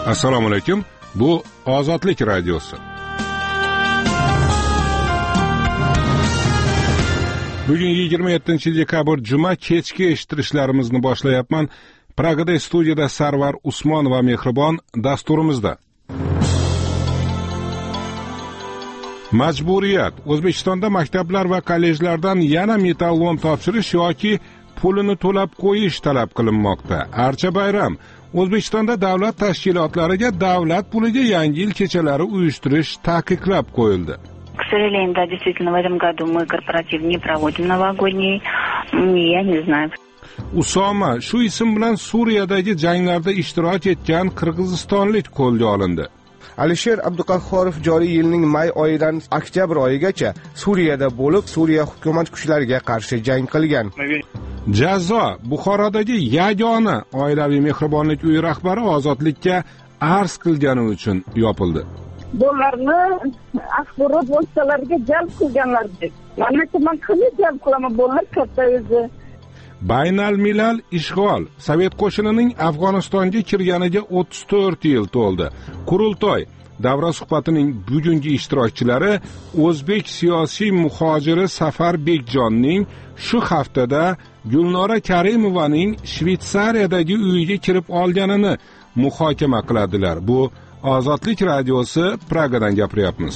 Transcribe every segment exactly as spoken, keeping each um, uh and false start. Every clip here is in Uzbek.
Assalomu alaykum. Bu Ozodlik radiosi. Bugun yigirma yettinchi dekabr juma kechki eshittirishlarimizni boshlayapman. Pragada studiyada Sarvar Usmon va Mehribon dasturimizda. Majburiyat. O'zbekistonda maktablar va kollejlardan yana metallom topshirish yoki pulini to'lab qo'yish talab qilinmoqda. Archa bayram. O'zbekistonda davlat tashkilotlariga davlat puliga yangi yil kechalari uyushtirish taqiqlab qo'yildi. К сожалению, да, действительно, в этом году мы корпоратив не проводим новогодний, я не знаю. Usoma, shu ism bilan Suriyadagi janglarda ishtirok etgan qirg'izistonlik qo'lga olindi. Alisher Abduqahhorov joriy yilning may oyidan oktyabr oyigacha Suriyada bo'lib, Suriya hukumat kuchlariga qarshi jang qilgan. Jazo. Buxorodagi yagona oilaviy mehribonlik uyi rahbari ozodlikka arz qilgani uchun yopildi. Bularni axborot vositalariga jalb qilganlar deb. Mana men qilib jalb qilaman, bular katta o'zi. Baynal milal ishg'ol. Sovet qo'shinining Afg'onistonga kirganiga o'ttiz to'rt yil to'ldi. Qurultoy. Davra suhbatining bugungi ishtirokchilari o'zbek siyosiy muhojiri Safar Bekjonning shu haftada Gulnora Karimovaning Shvetsariyadagi uyiga kirib olganini muhokama qiladilar. Bu Ozodlik radiosi, Pragadan gapiryapmiz.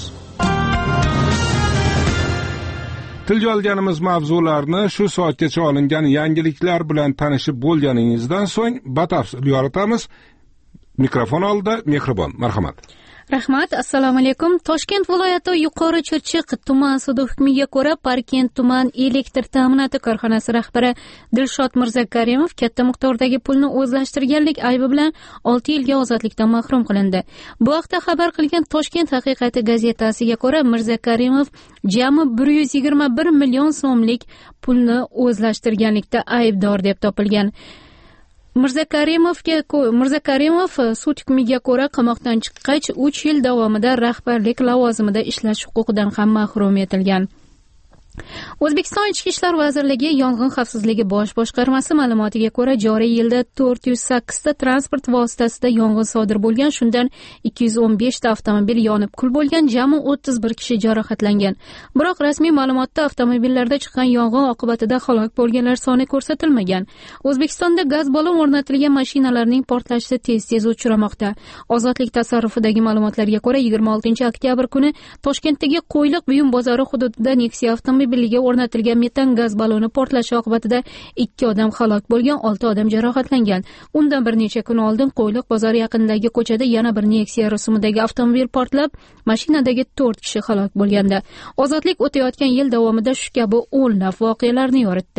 Tilga olganimiz mavzularni shu soatgacha olingan yangiliklar bilan tanishib bo'lganingizdan so'ng batafsil yoritamiz. Mikrofon oldida Mehribon, marhamat. Rahmat, assalomu alaykum. Toshkent viloyati Yuqori Chirchiq tuman sudi hukmiga ko'ra Parkent tuman elektr ta'minoti korxonasi rahbari Dilshod Mirzakarimov katta miqdordagi pulni o'zlashtirganlik aybi bilan olti yilga ozodlikdan mahrum qilindi. Bu haqda xabar qilgan Toshkent haqiqati gazetasiga ko'ra Mirzakarimov jami bir yuz yigirma bir million so'mlik pulni o'zlashtirganlikda aybdor deb topilgan. Mirzakarimovga Mirzakarimov sud hukmiga ko'ra qamoqdan chiqqach uch yil davomida rahbarlik lavozimida ishlash huquqidan ham mahrum etilgan. O'zbekiston Ichki ishlar vazirligi Yong'in xavfsizligi bosh boshqarmasi ma'lumotiga ko'ra joriy yilda to'rt yuz sakkiz ta transport vositasida yong'in sodir bo'lgan, shundan ikki yuz o'n besh ta avtomobil yonib kul bo'lgan, jami o'ttiz bir kishi jarohatlangan. Biroq rasmiy ma'lumotda avtomobillarda chiqqan yong'in oqibatida halok bo'lganlar soni ko'rsatilmagan. O'zbekistonda gaz ballon o'rnatilgan mashinalarning portlashi tez-tez uchramoqda. Ozodlik tasarrufidagi ma'lumotlarga ko'ra yigirma oltinchi oktyabr kuni Toshkentdagi Qo'yliq buyum bozori hududida Nexia avtomobil biliga o'rnatilgan metan gaz balloni portlashi oqibatida ikki odam halok bo'lgan, olti odam jarohatlangan. Undan bir necha kun oldin Qo'yliq bozori yaqinidagi ko'chada yana bir Nexia rusumidagi avtomobil portlab, mashinadagi to'rt kishi halok bo'lganda. Ozodlik o'tayotgan yil davomida shu kabi o'nlab voqealarni yoritdi.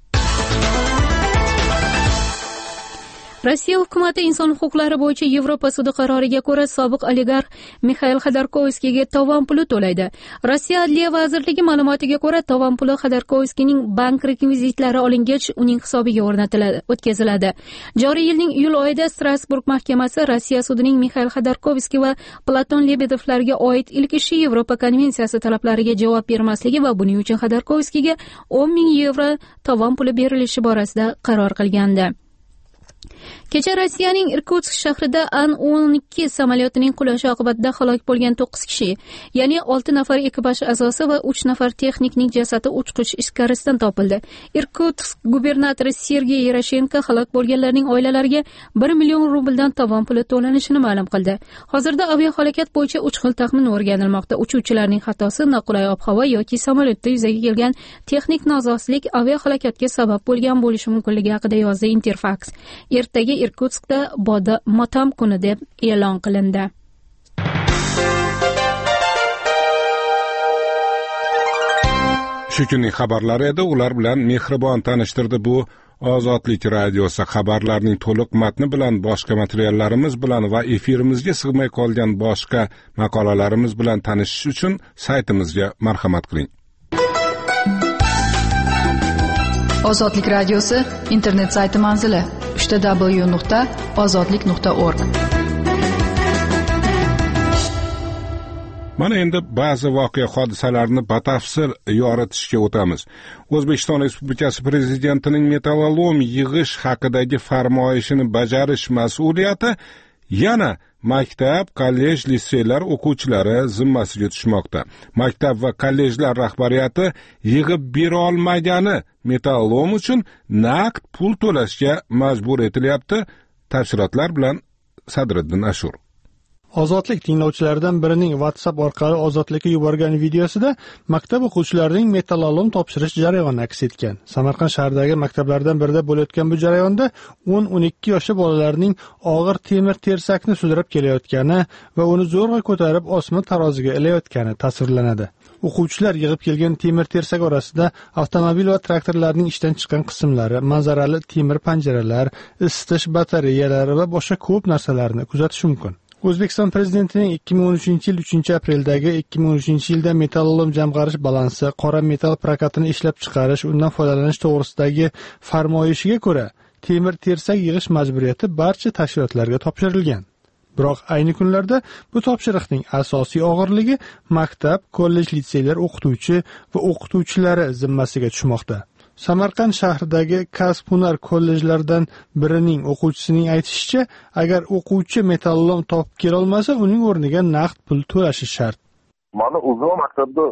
Rossiya hukumati inson huquqlari bo'yicha Yevropa sudi qaroriga ko'ra sobiq oligarx Mixail Xodorkovskiyga tovon puli to'laydi. Rossiya Adliya vazirligi ma'lumotiga ko'ra tovon puli Xodorkovskiyning bank rekvizitlari olingach uning hisobiga o'rnatiladi, o'tkaziladi. Joriy yilning iyul oyida Strasburg mahkamasi Rossiya sudining Mixail Xodorkovskiy va Platon Lebedevlarga oid ilk ishi Yevropa konvensiyasi talablariga javob bermasligi va buning uchun Xodorkovskiyga o'n ming yevro tovon puli berilishi borasida qaror qilgandi. Kecha Rossiyaning Irkutsk shahrida An o'n ikki samolyotining qulashi oqibatida halok bo'lgan to'qqiz kishi, ya'ni olti nafar ekipaj a'zosi va uch nafar texnikning jasadi uchqich iskarasidan topildi. Irkutsk gubernatori Sergey Yeroshenko halok bo'lganlarning oilalariga bir million rubldan tovon puli to'lanishini ma'lum qildi. Hozirda aviahalokat bo'yicha uch xil taxmin o'rganilmoqda. Uchuvchilarning xatosi, noqulay ob-havo yoki samolyotda yuzaga kelgan texnik nosozlik aviahalokatga sabab bo'lgan bo'lishi mumkinligi haqida yozdi Interfax. Ertaga Irkutskda boda motam kuni deb e'lon qilindi. Shu kunning xabarlari edi, ular bilan Mehribon tanishtirdi. Bu Ozodlik radiosi. Xabarlarning to'liq matni bilan, boshqa materiallarimiz bilan va efirimizga sig'may qolgan boshqa maqolalarimiz bilan tanishish uchun saytimizga marhamat qiling. Ozodlik radiosi internet sayti manzili w w w nuqta ozodlik nuqta org. Mana endi ba'zi voqea hodisalarni batafsil yoritishga o'tamiz. O'zbekiston Respublikasi Prezidentining metallolom yig'ish haqidagi farmoyishini bajarish mas'uliyati yana maktab, kollej, litseylar o'quvchilari zimmasiga tushmoqda. Maktab va kollejlar rahbariyati yig'ib bera olmagani metallom uchun naqd pul to'lashga majbur etilyapti. Tafsilotlar bilan Sadriddin Ashur. Ozodlik tinglovchilaridan birining WhatsApp orqali Ozodlikka yuborgan videosida maktab o'quvchilarining metallolom topshirish jarayoni aks etgan. Samarqand shahridagi maktablardan birida bo'layotgan bu jarayonda o'n o'n ikki yoshli bolalarning og'ir temir tersakni sudrab kelayotgani va uni zo'rg'a ko'tarib osma taroziga ilayotgani tasvirlanadi. O'quvchilar yig'ib kelgan temir tersak orasida avtomobil va traktorlarning ishdan chiqqan qismlari, manzarali temir panjaralar, isitish batareyalari va boshqa ko'p narsalarni kuzatish mumkin. O'zbekiston prezidentining ikki ming o'n uchinchi yil uchinchi apreldagi ikki ming o'n uchinchi yilda metallolom jamg'arish balansi, qora metall prokatini ishlab chiqarish, undan foydalanish to'g'risidagi farmoyishiga ko'ra, temir tersak yig'ish majburiyati barcha tashkilotlarga topshirilgan. Biroq ayni kunlarda bu topshiriqning asosiy og'irligi maktab, kollej, litseylar o'qituvchi va o'qituvchilari zimmasiga tushmoqda. Samarqand shahridagi Kasb-hunar kollejlaridan birining o'quvchisining aytishicha, agar o'quvchi metallolom topib kela olmasa, uning o'rniga naqd pul to'lashi shart. Mana o'zim maktabda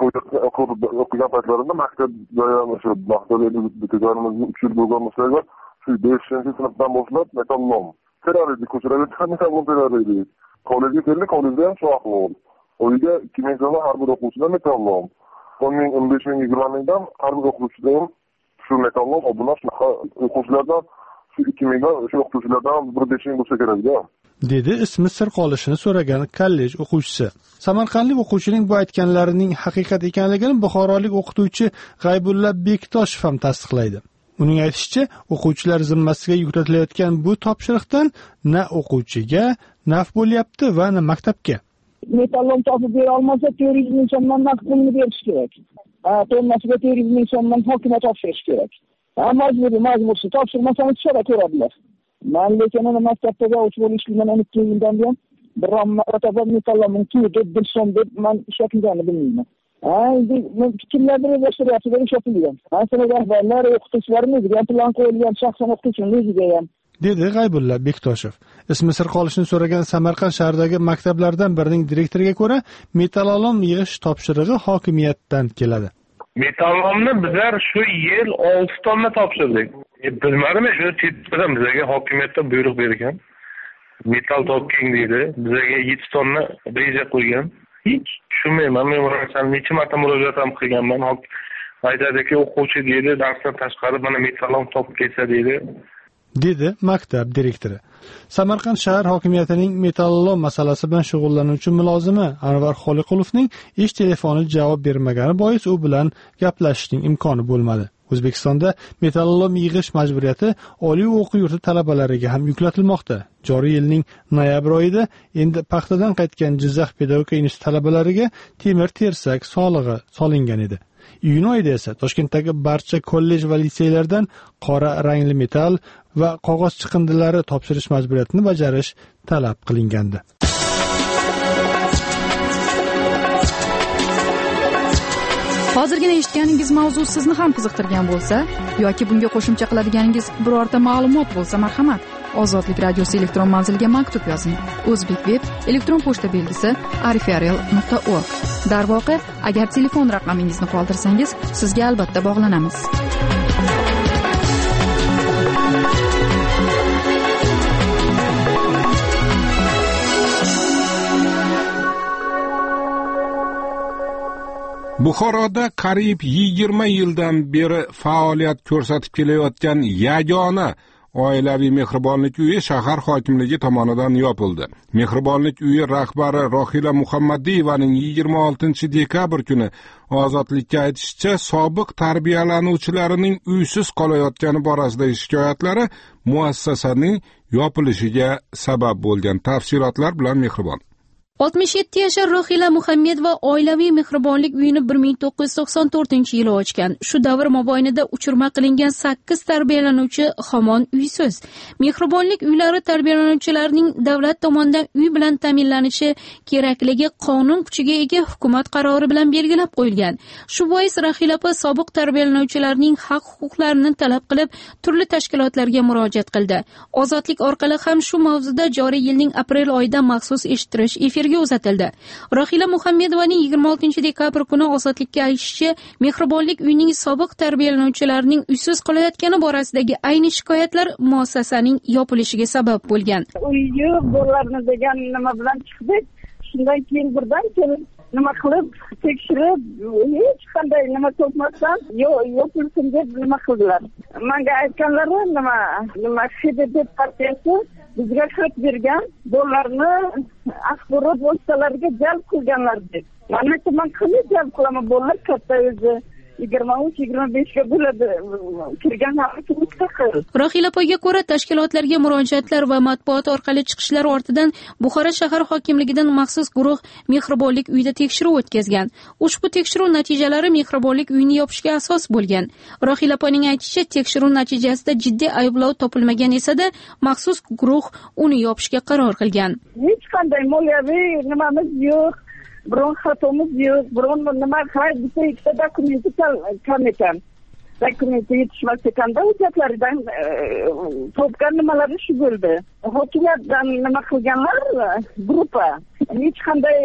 o'qigan paytlarimda maktabda shu maktabda bitirganimizda uch yil bo'lgan bo'lsa, shu beshinchi sinfdan boshlab metallolom kelar edi, ko'chalarda metallolom kelar edi. Kollejga keldik, kollejda ham shu ahvol. Uyda ikki ming so'm har bir o'quvchidan metallolom. o'n ming o'n besh ming yigirma mingdan har bir o'quvchidan shu metallolom obunash o'quvchilardan shu ikki mingdan shu o'quvchilardan bir besh ming bo'lsa kerak-da. dedi ismi sir qolishini so'ragan kollej o'quvchisi. Samarqandlik o'quvchining bu aytganlarining haqiqat ekanligini buxorolik o'qituvchi G'aybulla Bekitoshev ham tasdiqlaydi. Uning aytishicha, o'quvchilar zimmasiga yuklatilayotgan bu topshiriqdan na o'quvchiga naf bo'lyapti va na maktabga. Metallolom topib bera olmasa, to'rt yuz ming so'mdan naqd pulni berish kerak. Tonnasiga to'rt yuz ming so'mdan hokimiyat topshirish kerak. Majburiy, majbursiz topshirmasani tushara ko'radilar. Men lekin uni maktabda o'qib bo'lishimdan o'n ikki yildan buyon biron marotaba metallolomni deb bir so'm deb men ishlatilganini bilmayman. Ha, kimlardir o'zlashtiryapti deb ishlatilgan. Aslida rahbarlar, o'qituvchilarimiz ham plan qo'yilgan, shaxsan o'qituvchining o'ziga ham. dedi G'aybulla Bekitoshev. Ismi sir qolishini so'ragan Samarqand shahridagi maktablardan birining direktoriga ko'ra, metallolom yig'ish topshirig'i hokimiyatdan keladi. Metallolomni bizlar shu yil olti tonna topshirdik. E, bilmadimmi, shu chetdan bizga hokimiyatdan buyruq bergan. Metall topking deydi. Bizga yetti tonna reja qo'ygan. Hech tushunmayman. Men o'rnasan necha marta murojaat ham qilganman. Aytadiki, o'quvchi deydi, darsdan tashqari mana metallolom topib kelsa deydi. dedi maktab direktori. Samarqand shahar hokimiyatining metallolom masalasi bilan shug'ullanuvchi mulozimi Anvar Xoliqulovning ish telefoni javob bermagani bois u bilan gaplashishning imkoni bo'lmadi. O'zbekistonda metallolom yig'ish majburiyati oliy o'quv yurti talabalariga ham yuklatilmoqda. Joriy yilning noyabr oyida endi paxtadan qaytgan Jizzax pedagogika instituti talabalariga temir tersak solig'i solingan edi. Iyun oyida esa Toshkentdagi barcha kollej va litseylardan qora rangli metall va qog'oz chiqindilari topshirish majburiyatini bajarish talab qilingandi. Hozirgina eshitganingiz mavzu sizni ham qiziqtirgan bo'lsa yoki bunga qo'shimcha qiladiganingiz birorta ma'lumot bo'lsa, marhamat, Ozodlik radiosi elektron manziliga maktub yozing. O'zbek web elektron pochta belgisi arifiarel nuqta org. Darvoqe, agar telefon raqamingizni qoldirsangiz, sizga albatta bog'lanamiz. Buxoroda qariyb yigirma yildan beri faoliyat ko'rsatib kelayotgan yagona oilaviy mehribonlik uyi shahar hokimligi tomonidan yopildi. Mehribonlik uyi rahbari Rohila Muhammadiyevaning yigirma oltinchi dekabr kuni Ozodlikka aytishicha, sobiq tarbiyalanuvchilarining uysiz qolayotgani borasidagi shikoyatlari muassasaning yopilishiga sabab bo'lgan. Tafsilotlar bilan Mehribon. oltmish yetti yashar Rohila Muhammedova oilaviy mehribonlik uyini bir ming to'qqiz yuz to'qson to'rtinchi yili ochgan. Shu davr mobaynida uchirma qilingan sakkiz tarbiyalanuvchi hamon uysiz. Mehribonlik uylari tarbiyalanuvchilarining davlat tomonidan uy bilan ta'minlanishi kerakligi qonun kuchiga ega hukumat qarori bilan belgilab qo'yilgan. Shu bois Rohila opa sobiq tarbiyalanuvchilarning haq-huquqlarini talab qilib, turli tashkilotlarga murojaat qildi. Ozodlik orqali ham shu mavzuda joriy yilning aprel oyida maxsus eshittirish efirga uzatildi. Rohila Muhammedovaning yigirma oltinchi dekabr kuni Ozodlikka aytishicha, mehribonlik uyining sobiq tarbiyalanuvchilarining uysiz qolayotgani borasidagi ayni shikoyatlar muassasaning yopilishiga sabab bo'lgan. Uy yo'q, bolalarni degan nima bilan chiqdik. Shundan keyin birdan kelib nima qilib tekshirib, hech qanday nima topmasdan yopilsin deb nima qildilar. Menga aytganlari nima nima H D P partiyasi bizga xat bergan, bolalarni axborot vositalariga jalb qilganlar deb. Mana men qanday jalb qilaman, bolalar katta o'zi yigirma uch yigirma besh ga bo'ladi, kirgan hamma mustaqil. Rohila opaga ko'ra, tashkilotlarga murojaatlar va matbuot orqali chiqishlar ortidan Buxoro shahar hokimligidan maxsus guruh mehribonlik uyida tekshiruv o'tkazgan. Ushbu tekshiruv natijalari mehribonlik uyini yopishga asos bo'lgan. Rohila opaning aytishicha, tekshiruv natijasida jiddiy ayblov topilmagan esa-da, maxsus guruh uni yopishga qaror qilgan. Hech qanday moliyaviy nimamiz yo'q. Biron xatomiz yo'q, biron nima hay bitta ikkita dokumenti kam ekan. Dokumenti yetishmas ekanda, hujjatlaridan topgan nimalari shu bo'ldi. Hokimiyatdan nima qilganlar gruppa. Hech qanday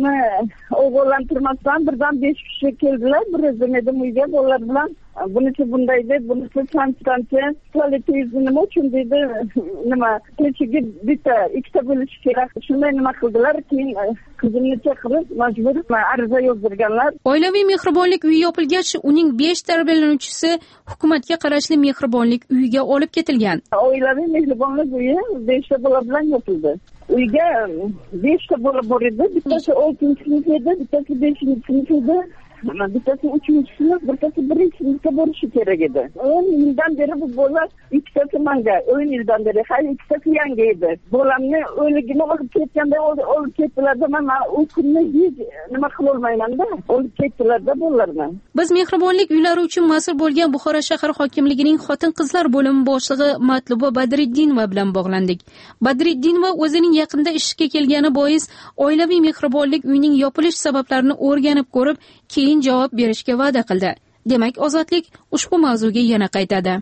o'g'irlantirmasdan birdan besh kishi keldilar. Bir o'zim edim uyga bolalar bilan. Bunisi bunday deb, bunisi transplantatsiya, tualetizm nima uchun dedi, nima kechiga bitta ikkita bo'lishi kerak. Shunday nima qildilar, keyin qizimni chaqirib majbur ariza yozdirganlar. Oilaviy mehribonlik uyi yopilgach, uning besh tarbiyalanuvchisi hukumatga qarashli mehribonlik uyiga olib ketilgan. Oilaviy mehribonlik uyi beshta bola bilan yopildi. Uyga beshta bola bor edi, bittasi oltinchi sinf edi, bittasi beshinchi sinf edi. Bittasi uchinchi sinf, bittasi birinchi sinfga borishi kerak edi. o'n yildan beri bu bola ikkitasi menga, o'n yildan beri, hay ikkitasi yangi edi. Bolamni o'ligini olib ketganda olib ketdilarda, men u kunni hech nima qila olmayman-da. Olib ketdilarda bolalarni. Biz mehribonlik uylari uchun mas'ul bo'lgan Buxoro shahar hokimligining xotin-qizlar bo'limi boshlig'i Matluba Badriddinova bilan bog'landik. Badriddinova o'zining yaqinda ishga kelgani bois oilaviy mehribonlik uyining yopilish sabablarini o'rganib ko'rib, keyin javob berishga va'da qildi. Demak, Ozodlik ushbu mavzuga yana qaytadi.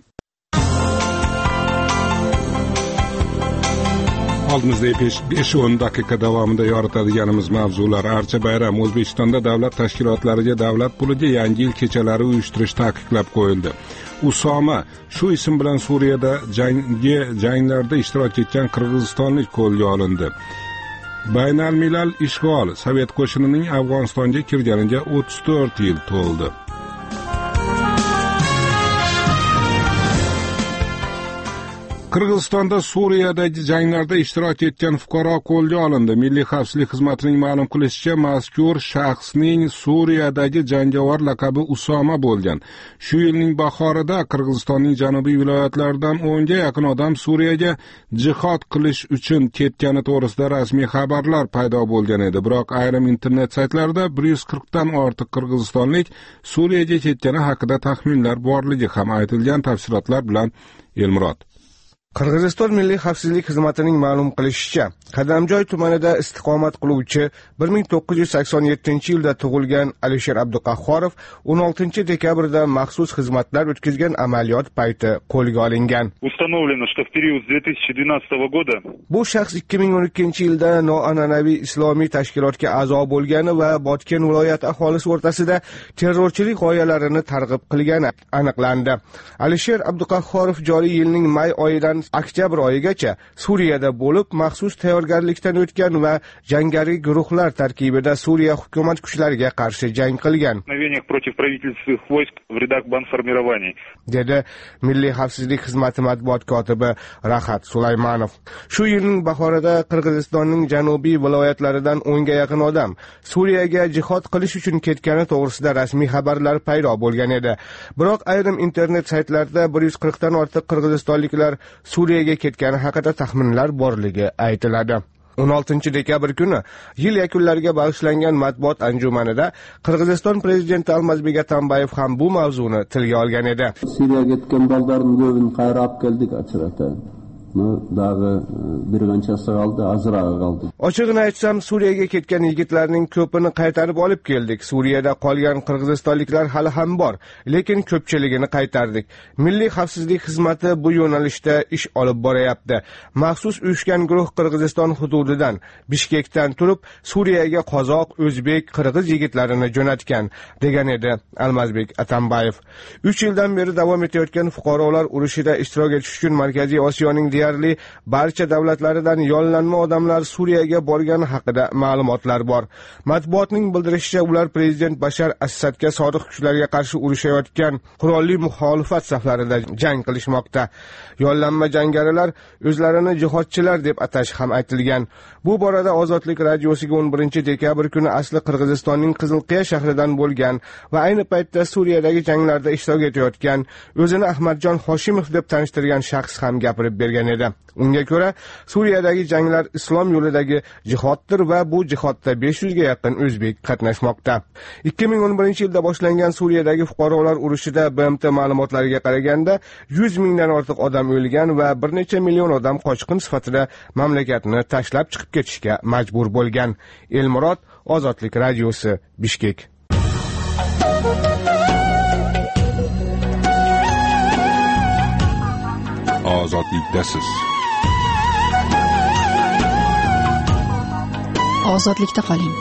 Oldimizda besh o'n daqiqa davomida yoritadiganimiz mavzular: Archa bayram. O'zbekistonda davlat tashkilotlariga davlat puliga yangi yil kechalari uyushtirish taqiqlab qo'yildi. Usoma shu ism bilan Suriyada jangi janglarda ishtirok etgan qirg'izistonlik qo'lga olindi. Baynalmilal ishg'ol Sovet qo'shinining Afg'onistonga kirganiga o'ttiz to'rt yil to'ldi. Qirg'izistonda Suriyadagi janglarda ishtirok etgan fuqaro qo'lga olindi. Milliy xavfsizlik xizmatining ma'lum qilishicha, mazkur shaxsning Suriyadagi jangovar laqabi Usoma bo'lgan. Shu yilning bahorida Qirg'izistonning janubiy viloyatlaridan o'nga yaqin odam Suriyaga jihod qilish uchun ketgani to'g'risida rasmiy xabarlar paydo bo'lgan edi. Biroq ayrim internet saytlarida bir yuz qirqdan ortiq qirg'izistonlik Suriyaga ketgani haqida taxminlar borligi ham aytilgan. Tafsilotlar bilan Elmurod. Qirg'iziston Milliy xavfsizlik xizmatining ma'lum qilishicha, Qadamjoy tumanida istiqomat qiluvchi bir ming to'qqiz yuz sakson yettinchi yilda tug'ilgan Alisher Abduqahhorov o'n oltinchi dekabrda maxsus xizmatlar o'tkazgan amaliyot payti qo'lga olingan. Установлено, что в период с две тысячи двенадцатого года bu shaxs ikki ming o'n ikkinchi yilda noan'anaviy islomiy tashkilotga a'zo bo'lgani va Botken viloyati aholisi o'rtasida terrorchilik g'oyalarini targ'ib qilgani aniqlandi. Alisher Abduqahhorov joriy yilning may oyidan oktyabr oyigacha Suriyada bo'lib, maxsus tayyorgarlikdan o'tgan va jangari guruhlar tarkibida Suriya hukumat kuchlariga qarshi jang qilgan. dedi Milliy xavfsizlik xizmati matbuot kotibi Rahat Sulaymanov. Shu yilning bahorida Qirg'izistonning janubiy viloyatlaridan o'nga yaqin odam Suriyaga jihod qilish uchun ketgani to'g'risida rasmiy xabarlar paydo bo'lgan edi. Biroq ayrim internet saytlarda bir yuz qirqdan ortiq qirg'izistonliklar Suriyaga ketgani haqida taxminlar borligi aytiladi. o'n oltinchi dekabr kuni yil yakunlariga bag'ishlangan matbuot anjumanida Qirg'iziston prezidenti Almazbek Atambayev ham bu mavzuni tilga olgan edi. Suriyaga ketgan bolalarning ko'pini qayrab keldik achirata. Dag'i bir qanchasi qoldi, azrog'i qoldi. Ochig'ini aytsam, Suriyaga ketgan yigitlarning ko'pini qaytarib olib keldik. Suriyada qolgan qirg'izistonliklar hali ham bor, lekin ko'pchiligini qaytardik. Milliy xavfsizlik xizmati bu yo'nalishda ish olib borayapti. Maxsus uyushgan guruh Qirg'iziston hududidan, Bishkekdan turib Suriyaga qozoq, o'zbek, qirg'iz yigitlarini jo'natgan, degan edi Almazbek Atambayev. uch yildan beri davom etayotgan fuqarolar urushida ishtirok etish uchun Markaziy Osiyoning deyarli barcha davlatlaridan yollanma odamlar Suriyaga borgani haqida ma'lumotlar bor. Matbuotning bildirishicha, ular prezident Bashar Asadga sodiq kuchlarga qarshi urushayotgan qurolli muxolifat saflarida jang qilishmoqda. Yollanma jangarilar o'zlarini jihodchilar deb atash ham aytilgan. Bu borada Ozodlik radiosiga o'n birinchi dekabr kuni asli Qirg'izistonning Qizilqiya shahridan bo'lgan va ayni paytda Suriyadagi janglarda ishtirok etayotgan, o'zini Ahmadjon Hoshimov deb tanishtirgan shaxs ham gapirib bergan edi. Unga ko'ra, Suriyadagi janglar islom yo'lidagi jihoddir va bu jihodda besh yuzga yaqin o'zbek qatnashmoqda. ikki ming o'n birinchi yilda boshlangan Suriyadagi fuqarolar urushida B M T ma'lumotlariga qaraganda yuz mingdan ortiq odam o'lgan va bir necha million odam qochqin sifatida mamlakatni tashlab chiqib ketishga majbur bo'lgan. Elmurod, Ozodlik radiosi, Bishkek. Ozodlikdasiz. Ozodlikda qoling.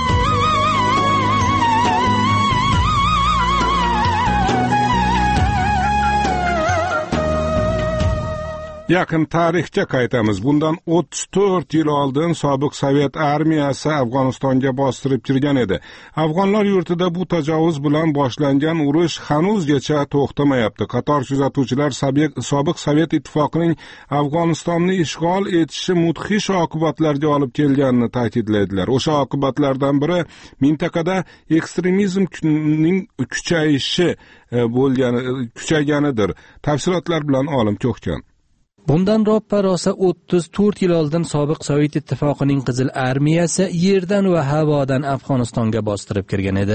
Yaqin tarixga qaytamiz. Bundan o'ttiz to'rt yil oldin sobiq Sovet armiyasi Afg'onistonga bostirib kirgan edi. Afg'onlar yurtida bu tajovuz bilan boshlangan urush hanuzgacha to'xtamayapti. Qator kuzatuvchilar sobiq Sovet ittifoqining Afg'onistonni ishg'ol etishi mudhish oqibatlarga olib kelganini ta'kidlaydilar. O'sha oqibatlardan biri mintaqada ekstremizmning kuchayishi bo'lgani, kuchayganidir. Tafsilotlar bilan olim Ko'kkan. Bundan roppa rosa o'ttiz to'rt yil oldin sobiq Sovet ittifoqining Qizil armiyasi yerdan va havodan Afg'onistonga bostirib kirgan edi.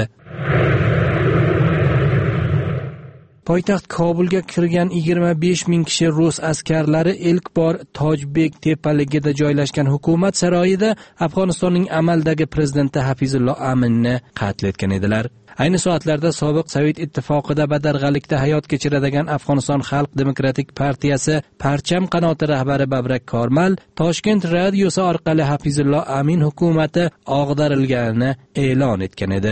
Poytaxt Kobulga kirgan yigirma besh ming kishi rus askarlari ilk bor Tojbek tepaligida joylashgan hukumat saroyida Afg'onistonning amaldagi prezidenti Hafizulloh Aminni qatl etgan edilar. Ayni soatlarda sobiq Sovet ittifoqida badarg'alikda hayot kechiradigan Afg'oniston Xalq demokratik partiyasi Parcham qanoti rahbari Babrak Kormal Toshkent radiosi orqali Hafizulloh Amin hukumati og'darilganini e'lon etgan edi.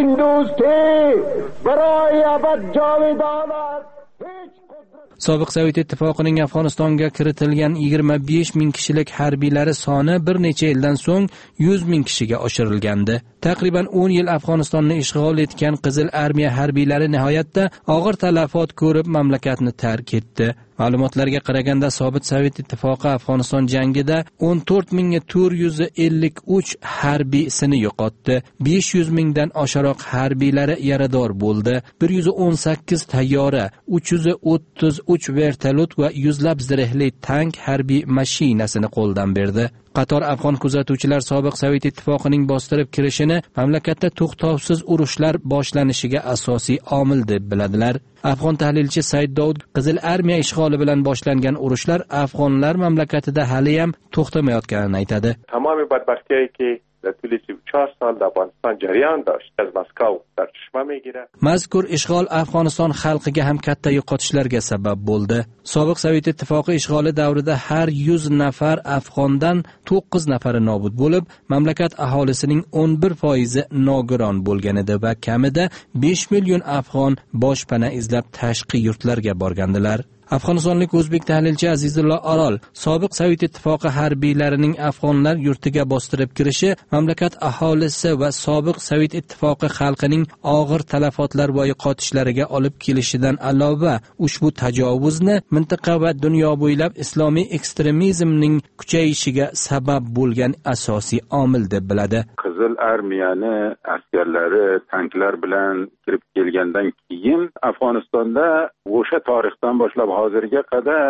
Sobiq Sovet ittifoqining Afg'onistonga kiritilgan yigirma besh ming kishilik harbiylari soni bir necha yildan so'ng yuz ming kishiga oshirilgandi. Taqriban o'n yil Afg'onistonni ishg'ol etgan Qizil armiya harbiylari nihoyatda og'ir talafot ko'rib mamlakatni tark etdi. Ma'lumotlarga qaraganda Sobiq Sovet ittifoqi Afg'oniston jangida o'n to'rt ming to'rt yuz ellik uch harbiysini yo'qotdi. besh yuz mingdan oshiroq harbiylari yarador bo'ldi. bir yuz o'n sakkiz tayyora, uch yuz o'ttiz uch vertolyot va yuzlab zirhli tank harbiy mashinasini qo'ldan berdi. Qator afg'on kuzatuvchilar sobiq Sovet ittifoqining bostirib kirishini mamlakatda to'xtovsiz urushlar boshlanishiga asosiy omil deb biladilar. Afg'on tahlilchi Said Daud Qizil armiya ishg'oli bilan boshlangan urushlar afg'onlar mamlakatida hali ham to'xtamayotganini aytadi. Tamomiy badbaxtiyki در طول سی و چهار سال در افغانستان جریان داشت از مسکو در چشمه میگیره. Mazkur ishg'ol Afg'oniston xalqiga ham katta yo'qotishlarga sabab bo'ldi. Sobiq Sovet ittifoqi ishg'oli davrida har yuz nafar afg'ondan to'qqiz nafari nobud bo'lib, mamlakat aholisining o'n bir foizi nogiron bo'lgan edi va kamida besh million afg'on boshpana izlab tashqi yurtlarga borgandilar. Afg'onistonlik o'zbek tahlilchi Azizullo Orol sobiq Sovet ittifoqi harbiylarining afg'onlar yurtiga bostirib kirishi mamlakat aholisi va sobiq Sovet ittifoqi xalqining og'ir talafotlar va yo'qotishlariga olib kelishidan alova ushbu tajovuzni mintaqa va dunyo bo'ylab islomiy ekstremizmning kuchayishiga sabab bo'lgan asosiy omil deb biladi. Qizil armiyani askarlari tanklar bilan kirib kelgandan keyin Afg'onistonda o'sha tarixdan boshlab hozirga qadar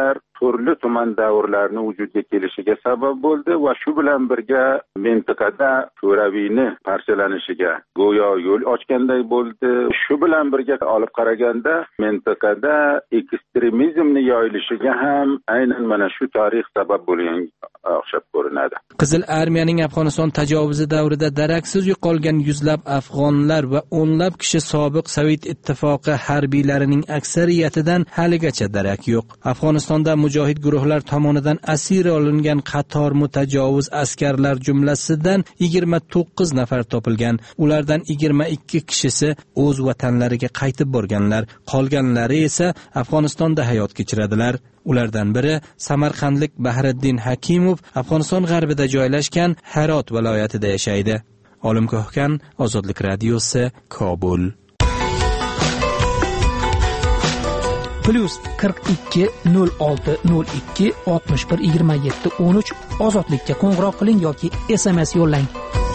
turli tuman davrlarni vujudga kelishiga sabab bo'ldi va shu bilan birga mintaqada sho'raviyni parchalanishiga go'yo yo'l ochganday bo'ldi. Shu bilan birga olib qaraganda mintaqada ekstremizmni yoyilishiga ham aynan mana shu tarix sabab bo'lgan o'xshab ko'rinadi. Qizil armiyaning Afg'oniston tajovuzi davrida daraksiz yo'qolgan yuzlab afg'onlar va o'nlab kishi sobiq Sovet ittifoqi harbiylarining aksariyatidan haligacha darak yo'q. Afg'onistonda mujohid guruhlar tomonidan asir olingan qator mutajovuz askarlar jumlasidan yigirma to'qqiz nafar topilgan. Ulardan yigirma ikki kishisi o'z vatanlariga qaytib borganlar, qolganlari esa Afg'onistonda hayot kechiradilar. Ulardan biri samarqandlik Bahriddin Hakimov Afg'oniston g'arbida joylashgan Herot viloyatida yashaydi. Olim Ko'hkan, Ozodlik radiosi, Kobul. Plus qirq ikki nol olti nol ikki oltmish bir yigirma yetti o'n uch Ozodlikka qo'ng'iroq qiling yoki S M S yo'llang.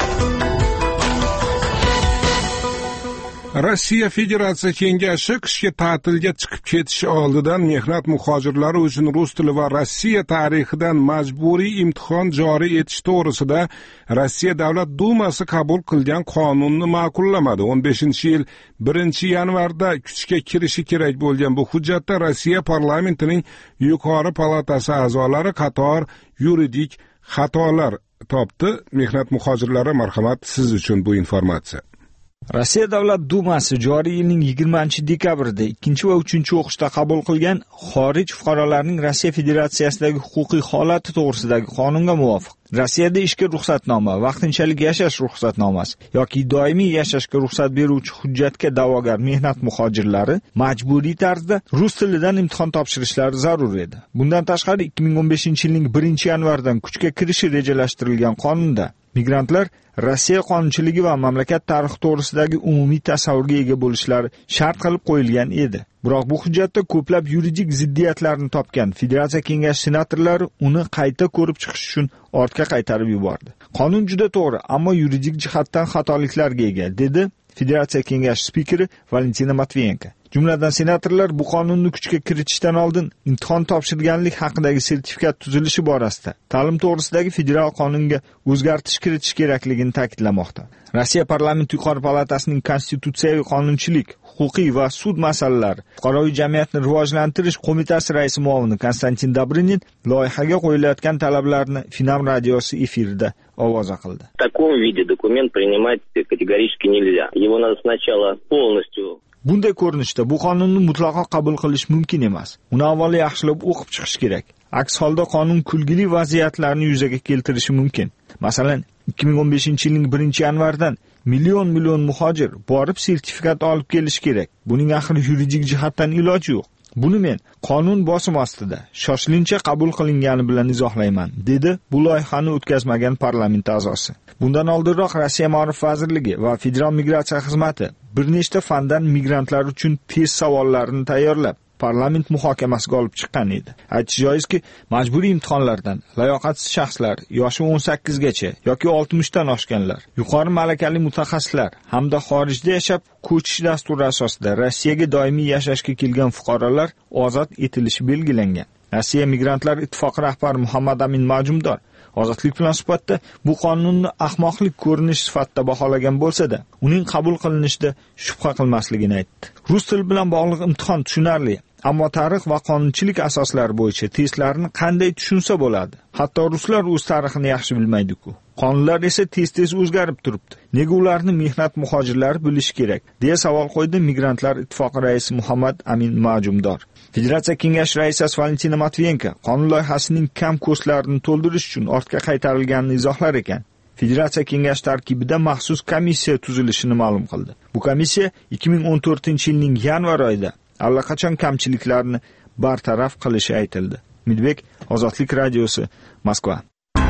Rossiya Federatsiya Kengashi qishki ta'tilga chiqib ketish oldidan mehnat muhojirlari uchun rus tili va Rossiya tarixidan majburiy imtihon joriy etish to'g'risida Rossiya Davlat Dumasi qabul qilgan qonunni ma'qullamadi. o'n beshinchi yil birinchi yanvarda kuchga kirishi kerak bo'lgan bu hujjatda Rossiya parlamentining yuqori palatasi a'zolari qator yuridik xatolar topdi. Mehnat muhojirlari, marhamat, siz uchun bu informatsiya. Rossiya Davlat Dumasi joriy yilning yigirmanchi dekabrida ikkinchi va uchinchi o'qishda qabul qilgan xorij fuqarolarining Rossiya Federatsiyasidagi huquqiy holati to'g'risidagi qonunga muvofiq Rossiyada ishga ruxsatnoma, vaqtinchalik yashash ruxsatnomasi yoki doimiy yashashga ruxsat beruvchi hujjatga da'vogar mehnat muhojirlari majburiy tarzda rus tilidan imtihon topshirishlari zarur edi. Bundan tashqari ikki ming o'n beshinchi yilning birinchi yanvaridan kuchga kirishi rejalashtirilgan qonunda migrantlar Rossiya qonunchiligi va mamlakat tarixi to'g'risidagi umumiy tasavvurga ega bo'lishlari shart qilib qo'yilgan edi. Biroq bu hujjatda ko'plab yuridik ziddiyatlarni topgan Federatsiya Kengashi senatorlari uni qayta ko'rib chiqish uchun ortga qaytarib yubordi. Qonun juda to'g'ri, ammo yuridik jihatdan xatoliklarga ega, dedi Federatsiya Kengashi spikeri Valentina Matviyenko. Jumladan senatorlar bu qonunni kuchga kiritishdan oldin imtihon topshirganlik haqidagi sertifikat tuzilishi borasida ta'lim to'g'risidagi federal qonunga o'zgartirish kiritish kerakligini ta'kidlamoqda. Rossiya parlamenti yuqori palatasining konstitutsiyaviy qonunchilik, huquqiy va sud masalalari fuqaroviy jamiyatni rivojlantirish qo'mitasi raisi muavini Konstantin Dobrinin loyihaga qo'yilayotgan talablarni Finam radiosi efirida ovoza qildi. В таком виде документ принимать категорически нельзя. Его надо сначала полностью Bunday ko'rinishda bu qonunni mutlaqo qabul qilish mumkin emas. Uni avvalo yaxshilab o'qib chiqish kerak. Aks holda qonun kulgili vaziyatlarni yuzaga keltirishi mumkin. Masalan, ikki ming o'n beshinchi yilning birinchi yanvaridan million million muhojir borib sertifikat olib kelish kerak. Buning axir yuridik jihatdan iloji yo'q. Buni men qonun bosim ostida shoshilincha qabul qilingani bilan izohlayman, dedi bu loyihani o'tkazmagan parlament a'zosi. Bundan oldinroq Rossiya Ma'rif vazirligi va Federal migratsiya xizmati bir nechta fandan migrantlar uchun test savollarini tayyorlab parlament muhokamasiga olib chiqqan edi. Aytish joizki, majburiy imtihonlardan layoqatsiz shaxslar, yoshi o'n sakkiz gacha yoki oltmish dan oshganlar, yuqori malakali mutaxassislar hamda xorijda yashab ko'chish dasturi asosida Rossiyaga doimiy yashashga kelgan fuqarolar ozod etilishi belgilangan. Rossiya Migrantlar ittifoqi rahbari Muhammad Amin Majumdor Ozodlik bilan suhbatda bu qonunni ahmoqlik ko'rinish sifatida baholagan bo'lsa-da, uning qabul qilinishida shubha qilmasligini aytdi. Rus tili bilan bog'liq imtihon tushunarli, ammo tarix va qonunchilik asoslari bo'yicha testlarni qanday tushunsa bo'ladi? Hatto ruslar o'z tarixini yaxshi bilmaydi-ku. Qonunlar esa tez-tez o'zgarib turibdi. Nega ularni mehnat muhojirlari bilishi kerak? deya savol qo'ydi Migrantlar ittifoqi raisi Muhammad Amin Majumdor. Federatsiya Kengashi raisi Valentina Matviyenko qonun loyihasining kam ko'stlarini to'ldirish uchun ortga qaytarilganini izohlar ekan. Federatsiya Kengashi tarkibida maxsus komissiya tuzilishini ma'lum qildi. Bu komissiya ikki ming o'n to'rtinchi yilning yanvar oyida allaqachon kamchiliklarni bartaraf qilishi aytildi. Midbek, Ozodlik radiosi, Moskva.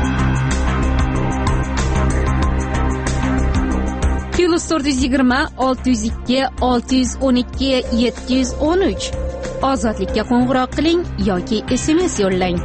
Plus to'rt yuz yigirma olti yuz ikki olti yuz o'n ikki yetti yuz o'n uch. Ozodlikka qo'ng'iroq qiling yoki S M S yo'llang.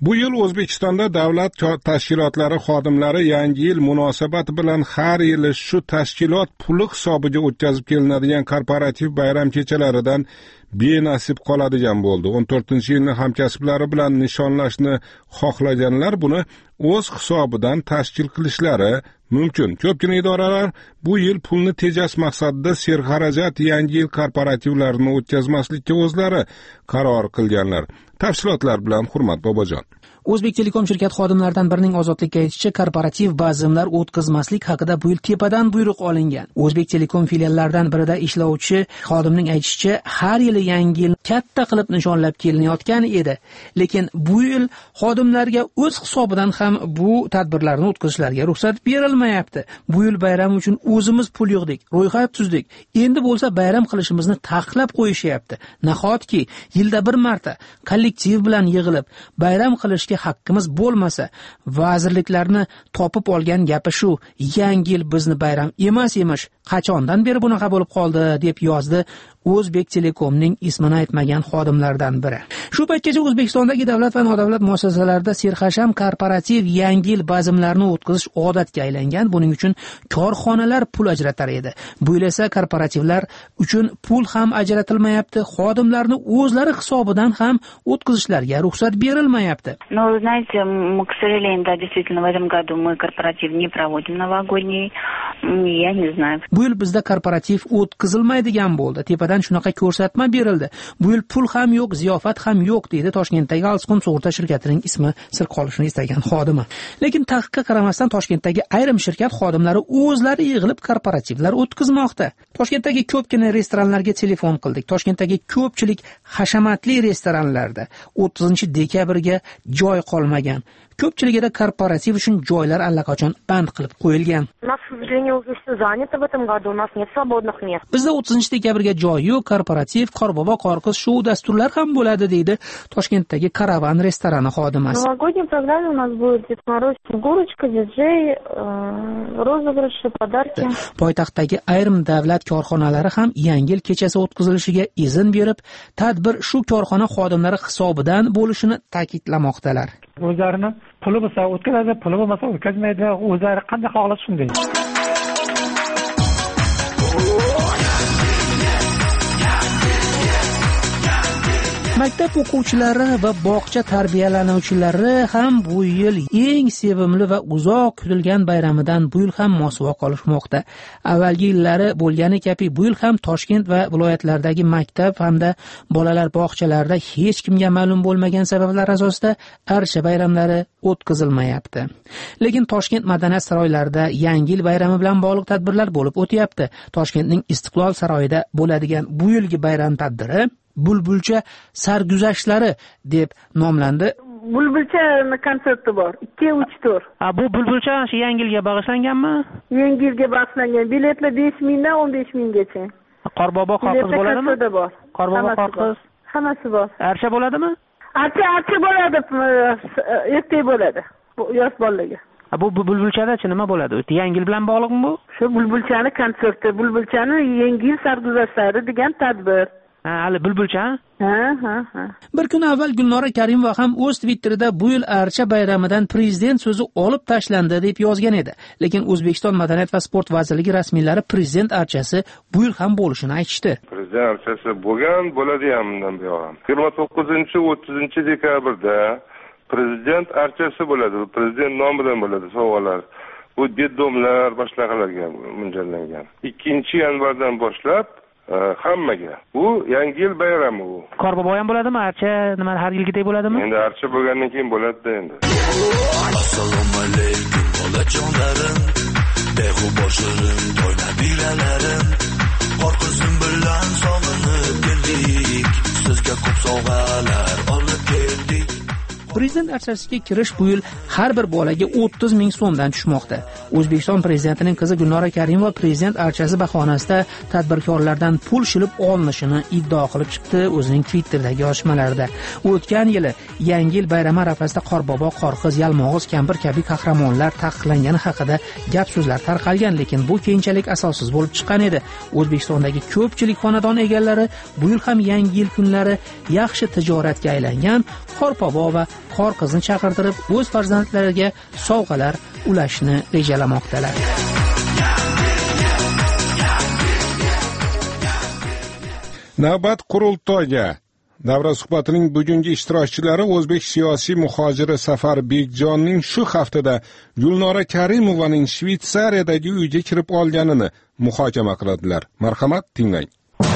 Bu yil O'zbekistonda davlat tashkilotlari xodimlari yangi yil munosabati bilan har yili shu tashkilot puli hisobiga o'tkazib kelinadigan korporativ bayram kechalaridan benasib qoladigan bo'ldi. o'n to'rtinchi yilni hamkasblari bilan nishonlashni xohlaganlar buni o'z hisobidan tashkil qilishlari mumkin. Ko'pgina idoralar bu yil pulni tejash maqsadida serxarajat yangi yil korporativlarini o'tkazmaslikka o'zlari qaror qilganlar. Tafsilotlar bilan Hurmat Bobojon. O'zbek Telekom shirkat xodimlaridan birining ozodlikka aytishicha, korporativ bazmlar o'tkazmaslik haqida bu yil tepadan buyruq olingan. O'zbek Telekom filiallaridan birida ishlovchi xodimning aytishicha, har yili yangi yil katta qilib nishonlab kelinayotgan edi. Lekin bu yil xodimlarga o'z hisobidan ham bu tadbirlarni o'tkazishlariga ruxsat berilmayapti. Bu yil bayram uchun o'zimiz pul yig'dik, ro'yxat tuzdik. Endi bo'lsa bayram qilishimizni taqiqlab qo'yishyapti. Nahotki yilda bir marta kollektiv bilan yig'ilib bayram qilishga haqqimiz bo'lmasa, vazirliklarni topib olgan gapi shu, yangi yil bizni bayram emas emish, qachondan beri bunaqa bo'lib qoldi, deb yozdi O'zbek Telekomning ismini aytmagan xodimlardan biri. Shu paytgacha O'zbekistondagi davlat va nodavlat muassasalarida serxasham korporativ yangi yil bazmlarini o'tkazish odatga aylangan. Buning uchun korxonalar pul ajratar edi. Bu yil esa korporativlar uchun pul ham ajratilmayapti, xodimlarni o'zlari hisobidan ham o'tkazishlariga ruxsat berilmayapti. Ну, знаете, мы, к сожалению, да, действительно, в этом году мы корпоратив не проводим новогодний. Я не знаю. Bu yil bizda korporativ o'tkazilmaydigan bo'ldi. Tepadan shunaqa ko'rsatma berildi. Bu yil pul ham yo'q, ziyofat ham yo'q, deydi Toshkentdagi Alsqum sug'urta shirkatining ismi sir qolishini istagan xodimi. Lekin taqiqqa qaramasdan Toshkentdagi ayrim shirkat xodimlari o'zlari yig'ilib korporativlar o'tkazmoqda. Toshkentdagi ko'pgina restoranlarga telefon qildik. Toshkentdagi ko'pchilik hashamatli restoranlarda o'ttizinchi dekabrga joy qolmagan. Ko'pchiligida korporativ uchun joylar allaqachon band qilib qo'yilgan. Bizda o'ttizinchi dekabrga joy yo'q, korporativ, qorbobo, qorqiz, shou dasturlar ham bo'ladi, deydi Toshkentdagi Karavan restorani xodimasi. Новогодняя программа у нас будет Дед Мороз, Снегурочка, диджей, розыгрыши, подарки. Poytaxtdagi ayrim davlat korxonalari ham yangi yil kechasi o'tkazilishiga izn berib, tadbir shu korxona xodimlari hisobidan bo'lishini ta'kidlamoqdalar. O'zlarini puli bo'lsa o'tkazadi, puli bo'lmasa o'tkazmaydi. O'zlari qanday xohlasa shunday. Maktab o'quvchilari va bog'cha tarbiyalanuvchilari ham bu yil eng sevimli va uzoq kutilgan bayramidan bu yil ham mosuvo qolishmoqda. Avvalgi yillari bo'lgani kabi bu yil ham Toshkent va viloyatlardagi maktab hamda bolalar bog'chalarida hech kimga ma'lum bo'lmagan sabablar asosida arsha bayramlari o'tkazilmayapti. Lekin Toshkent madaniyat saroylarida yangi yil bayrami bilan bog'liq tadbirlar bo'lib o'tyapti. Toshkentning Istiqlol saroyida bo'ladigan bu yilgi bayram tadbiri Bulbulcha sarguzashtlari deb nomlandi. Bulbulcha konserti bor. ikki uch to'rt. Ha, bu Bulbulcha shu yangi yilga bag'ishlanganmi? Yangi yilga bag'ishlangan. Biletlar besh mingdan o'n besh minggacha. Qorbobo, qorqiz bo'ladimi? Qorbobo, qorqiz. Hammasi bor. Arsha bo'ladimi? Arsha, arsha bo'ladi. Ertak bo'ladi. Bu yosh bolalarga. Bu bulbulchada-chi nima bo'ladi? Yangi yil bilan bog'liqmi bu? Shu bulbulchani konserti, bulbulchani yangi yil sarguzashtlari degan tadbir. Ha, hali bulbulcha? Ha, ha, ha. Bir kun avval Gulnora Karimova ham o'z Twitterida bu yil archa bayramidan prezident so'zi olib tashlandi deb yozgan edi. Lekin O'zbekiston Madaniyat va sport vazirligi rasmiylari prezident archasi bu yil ham bo'lishini aytishdi. Prezident archasi bo'lgan, bo'ladi ham bundan buyon. yigirma to'qqizinchi o'ttizinchi dekabrda prezident archasi bo'ladi. Prezident nomidan bo'ladi sovg'alar. Bu detdomlar boshqalarga mo'ljallangan. ikkinchi yanvardan boshlab hammaga. Bu yangi yil bayrami u. Qorbobo ham bo'ladimi? Archa nima har yilgidek bo'ladimi? Endi archa bo'lgandan keyin bo'ladi-da endi. Assalomu alaykum bolajonlarim, behu boshlarim, to'y nabiralarim. Qorqizim bilan sog'inib keldik, sizga ko'p sovg'alar olib keldik. Prezident archasiga kirish bu yil har bir bolaga o'ttiz ming so'mdan tushmoqda. O'zbekiston prezidentining qizi Gulnora Karimova prezident archasi bahonasida tadbirkorlardan pul shilib olinishini iddao qilib chiqdi o'zining Twitter'dagi yozishmalarida. O'tgan yili yangi yil bayrami arafasida Qorbobo, Qorqiz, Yalmog'iz, Kampir kabi qahramonlar taqiqlangani haqida gap so'zlar tarqalgan, lekin bu keyinchalik asossiz bo'lib chiqqan edi. O'zbekistondagi ko'pchilik xonadon egalari bu yil ham yangi yil kunlari yaxshi tijoratga aylangan Qorbobo va xor qizni chaqirtirib o'z farzandlariga sovg'alar ulashni rejalamoqdalar. Navbat qurultoyga. Davra suhbatining bugungi ishtirokchilari o'zbek siyosiy muhojiri Safar Bekjonning shu haftada Gulnora Karimovaning Shvetsariyadagi uyga kirib olganini muhokama qiladilar. Marhamat, tinglang.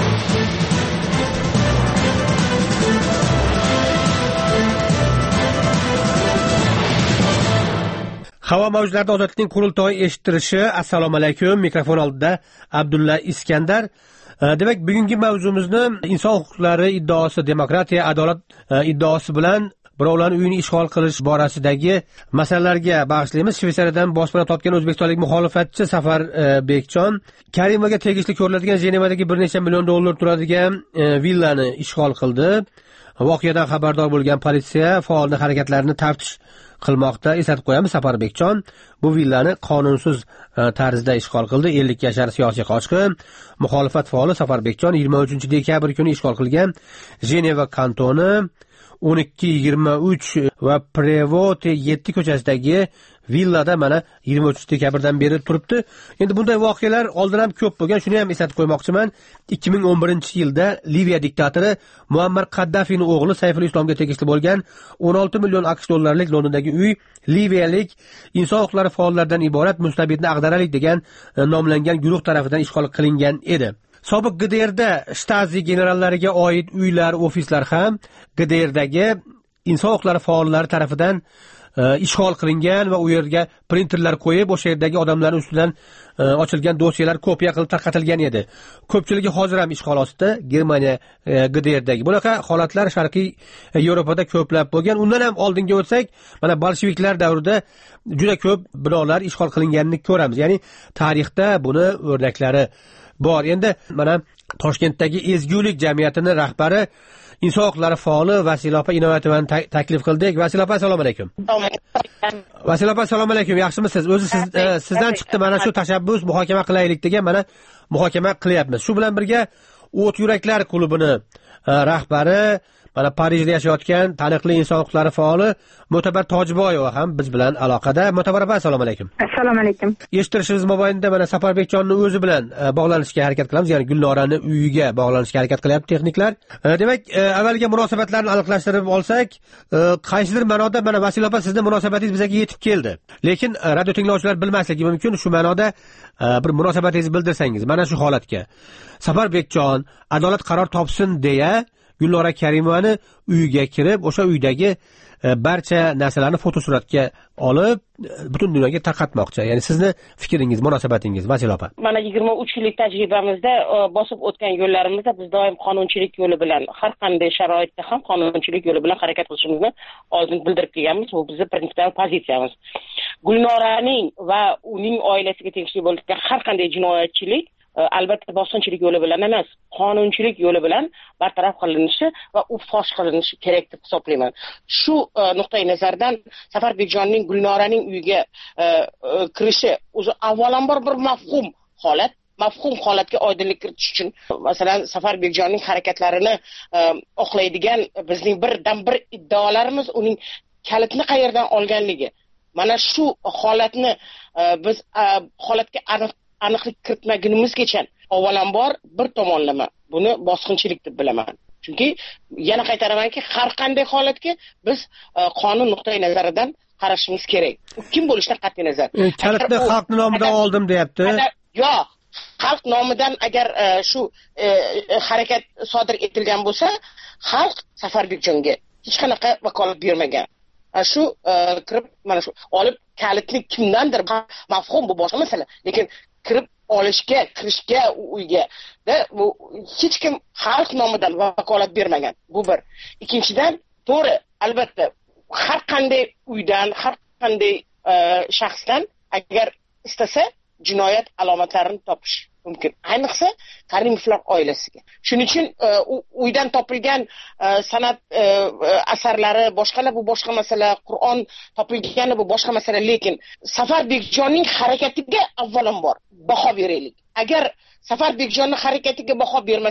Havo mavjlarida ozodlikning qurultoyi eshittirishi. Assalomu alaykum. Mikrofon oldida Abdulla Iskandar. Demak, bugungi mavzumizni inson huquqlari iddaosi, demokratiya, adolat iddaosi bilan birovlarning uyini ishg'ol qilish borasidagi masalalarga bag'ishlaymiz. Shvetsariyadan boshpana topgan o'zbekistonlik muxolifatchi Safar Bekjon Karimovaga tegishli ko'riladigan Jenevadagi bir necha million dollar turadigan villani ishg'ol qildi. Voqeadan xabardor bo'lgan politsiya faolni harakatlarini taftish qilmoqda. Eslatib qo'yamiz, Safar Bekjon bu villani qonunsiz tarzda ishg'ol qildi. ellik yashar siyosiy qochqin, muxolifat faoli Safar Bekjon yigirma uchinchi dekabr kuni ishg'ol qilgan Jeneva kantoni o'n ikki yigirma uch va Prevote yetti ko'chasidagi villada mana yigirma uchinchi dekabrdan beri turibdi. Endi bunday voqealar oldin ham ko'p bo'lgan. Shuni ham eslatib qo'ymoqchiman. ikki ming o'n birinchi yilda Liviya diktatori Muammar Qaddafining o'g'li Sayful Islomga tegishli bo'lgan o'n olti million AQSh dollarlik Londondagi uy liviyalik inson huquqlari faollaridan iborat mustabidni ag'daralik degan nomlangan guruh tomonidan ishg'ol qilingan edi. Sobiq G D R'da Shtazi generallariga oid uylar, ofislar ham G D R'dagi inson huquqlari faollari tomonidan ishg'ol qilingan va u yerga printerlar qo'yib, o'sha yerdagi odamlar ustidan ochilgan dossiyalar kopiya qilib tarqatilgan edi. Ko'pchiligi hozir ham ishg'ol ostida Germaniya G D R'dagi. Bunaqa holatlar Sharqiy Yevropada ko'plab bo'lgan. Undan ham oldinga o'tsak, mana bolsheviklar davrida juda ko'p binolar ishg'ol qilinganini ko'ramiz. Ya'ni tarixda buni o'rnaklari bor. Endi mana Toshkentdagi ezgulik jamiyatining rahbari inson huquqlari faoli Vasila opa Inoyatovani taklif qildik. Vasila opa, assalomu alaykum. Vasila opa, assalomu alaykum. Yaxshimisiz? O'zi siz, sizdan chiqdi mana shu tashabbus, muhokama qilaylik degan mana muhokama qilyapmiz. Shu bilan birga O't yuraklar klubini rahbari, mana Parijda yashayotgan taniqli inson huquqlari faoli Mo'tabar Tojiboyeva ham biz bilan aloqada. Mo'tabar opa, assalomu alaykum. Assalomu alaykum. Eshittirishimiz mobaynida mana Safar Bekjonning o'zi bilan bog'lanishga harakat qilamiz, ya'ni Gulnorani uyiga bog'lanishga harakat qilyapti texniklar. Demak, avvalgi munosabatlarni aniqlashtirib olsak, qaysidir ma'noda mana Vasila opa sizning munosabatingiz bizga yetib keldi. Lekin radio tinglovchilar bilmasligi mumkin, shu ma'noda bir munosabatingizni bildirsangiz mana shu holatga. Safar Bekjon adolat qaror topsin deya Gulnora Karimovani uyiga kirib, o'sha uydagi barcha narsalarni fotosuratga olib butun dunyoga tarqatmoqchi. Ya'ni sizni fikringiz, munosabatingiz, Vasila opa. Mana yigirma uch yillik tajribamizda bosib o'tgan yo'llarimizda biz doim qonunchilik yo'li bilan, har qanday sharoitda ham qonunchilik yo'li bilan harakat qilishimizni oldin bildirib kelganmiz. Bu bizning prinsipial pozitsiyamiz. Gulnoraning va uning oilasiga tegishli bo'lgan har qanday jinoyatchilik albatta bosqinchilik yo'li bilan emas, qonunchilik yo'li bilan bartaraf qilinishi va u fosh qilinishi kerak deb hisoblayman. Shu nuqtai nazardan Safar Bekjonning Gulnoraning uyiga kirishi o'zi avvalambor bir mafhum holat, mafhum holatga oydinlik kiritish uchun, masalan, Safar Bekjonning harakatlarini oqlaydigan bizning birdan bir iddaolarimiz uning kalitni qayerdan olganligi. Mana shu holatni biz holatga aniq aniqlik kiritmagunimizgacha avvalambor bir tomonlama buni bosqinchilik deb bilaman. Chunki yana qaytaramanki, har qanday holatga biz qonun nuqtai nazaridan qarashimiz kerak. Kim bo'lishidan qat'iy nazar. Kalitni xalq nomidan oldim deyapti. Yo'q, xalq nomidan agar shu harakat sodir etilgan bo'lsa, xalq Safar Bekjonga hech qanaqa vakolat bermagan. Shu kirib mana shu olib kalitni kimdandir mafhum bu boshqa masala. Lekin kirib olishga, kirishga uyga da bu hech kim xalq nomidan vakolat bermagan. Bu bir. Ikkinchidan, to'g'ri, albatta har qanday uydan, har qanday shaxsdan agar istasa jinoyat alomatlarini topish mumkin. Ayniqsa Karimovlar oilasiga. Shuning uchun uydan topilgan san'at asarlari boshqalar, bu boshqa masala, Qur'on topilgani bu boshqa masala, lekin Safar Bekjonning harakatiga avvalambor baho beraylik. Agar Safar Bekjonning harakatiga baho bermasak,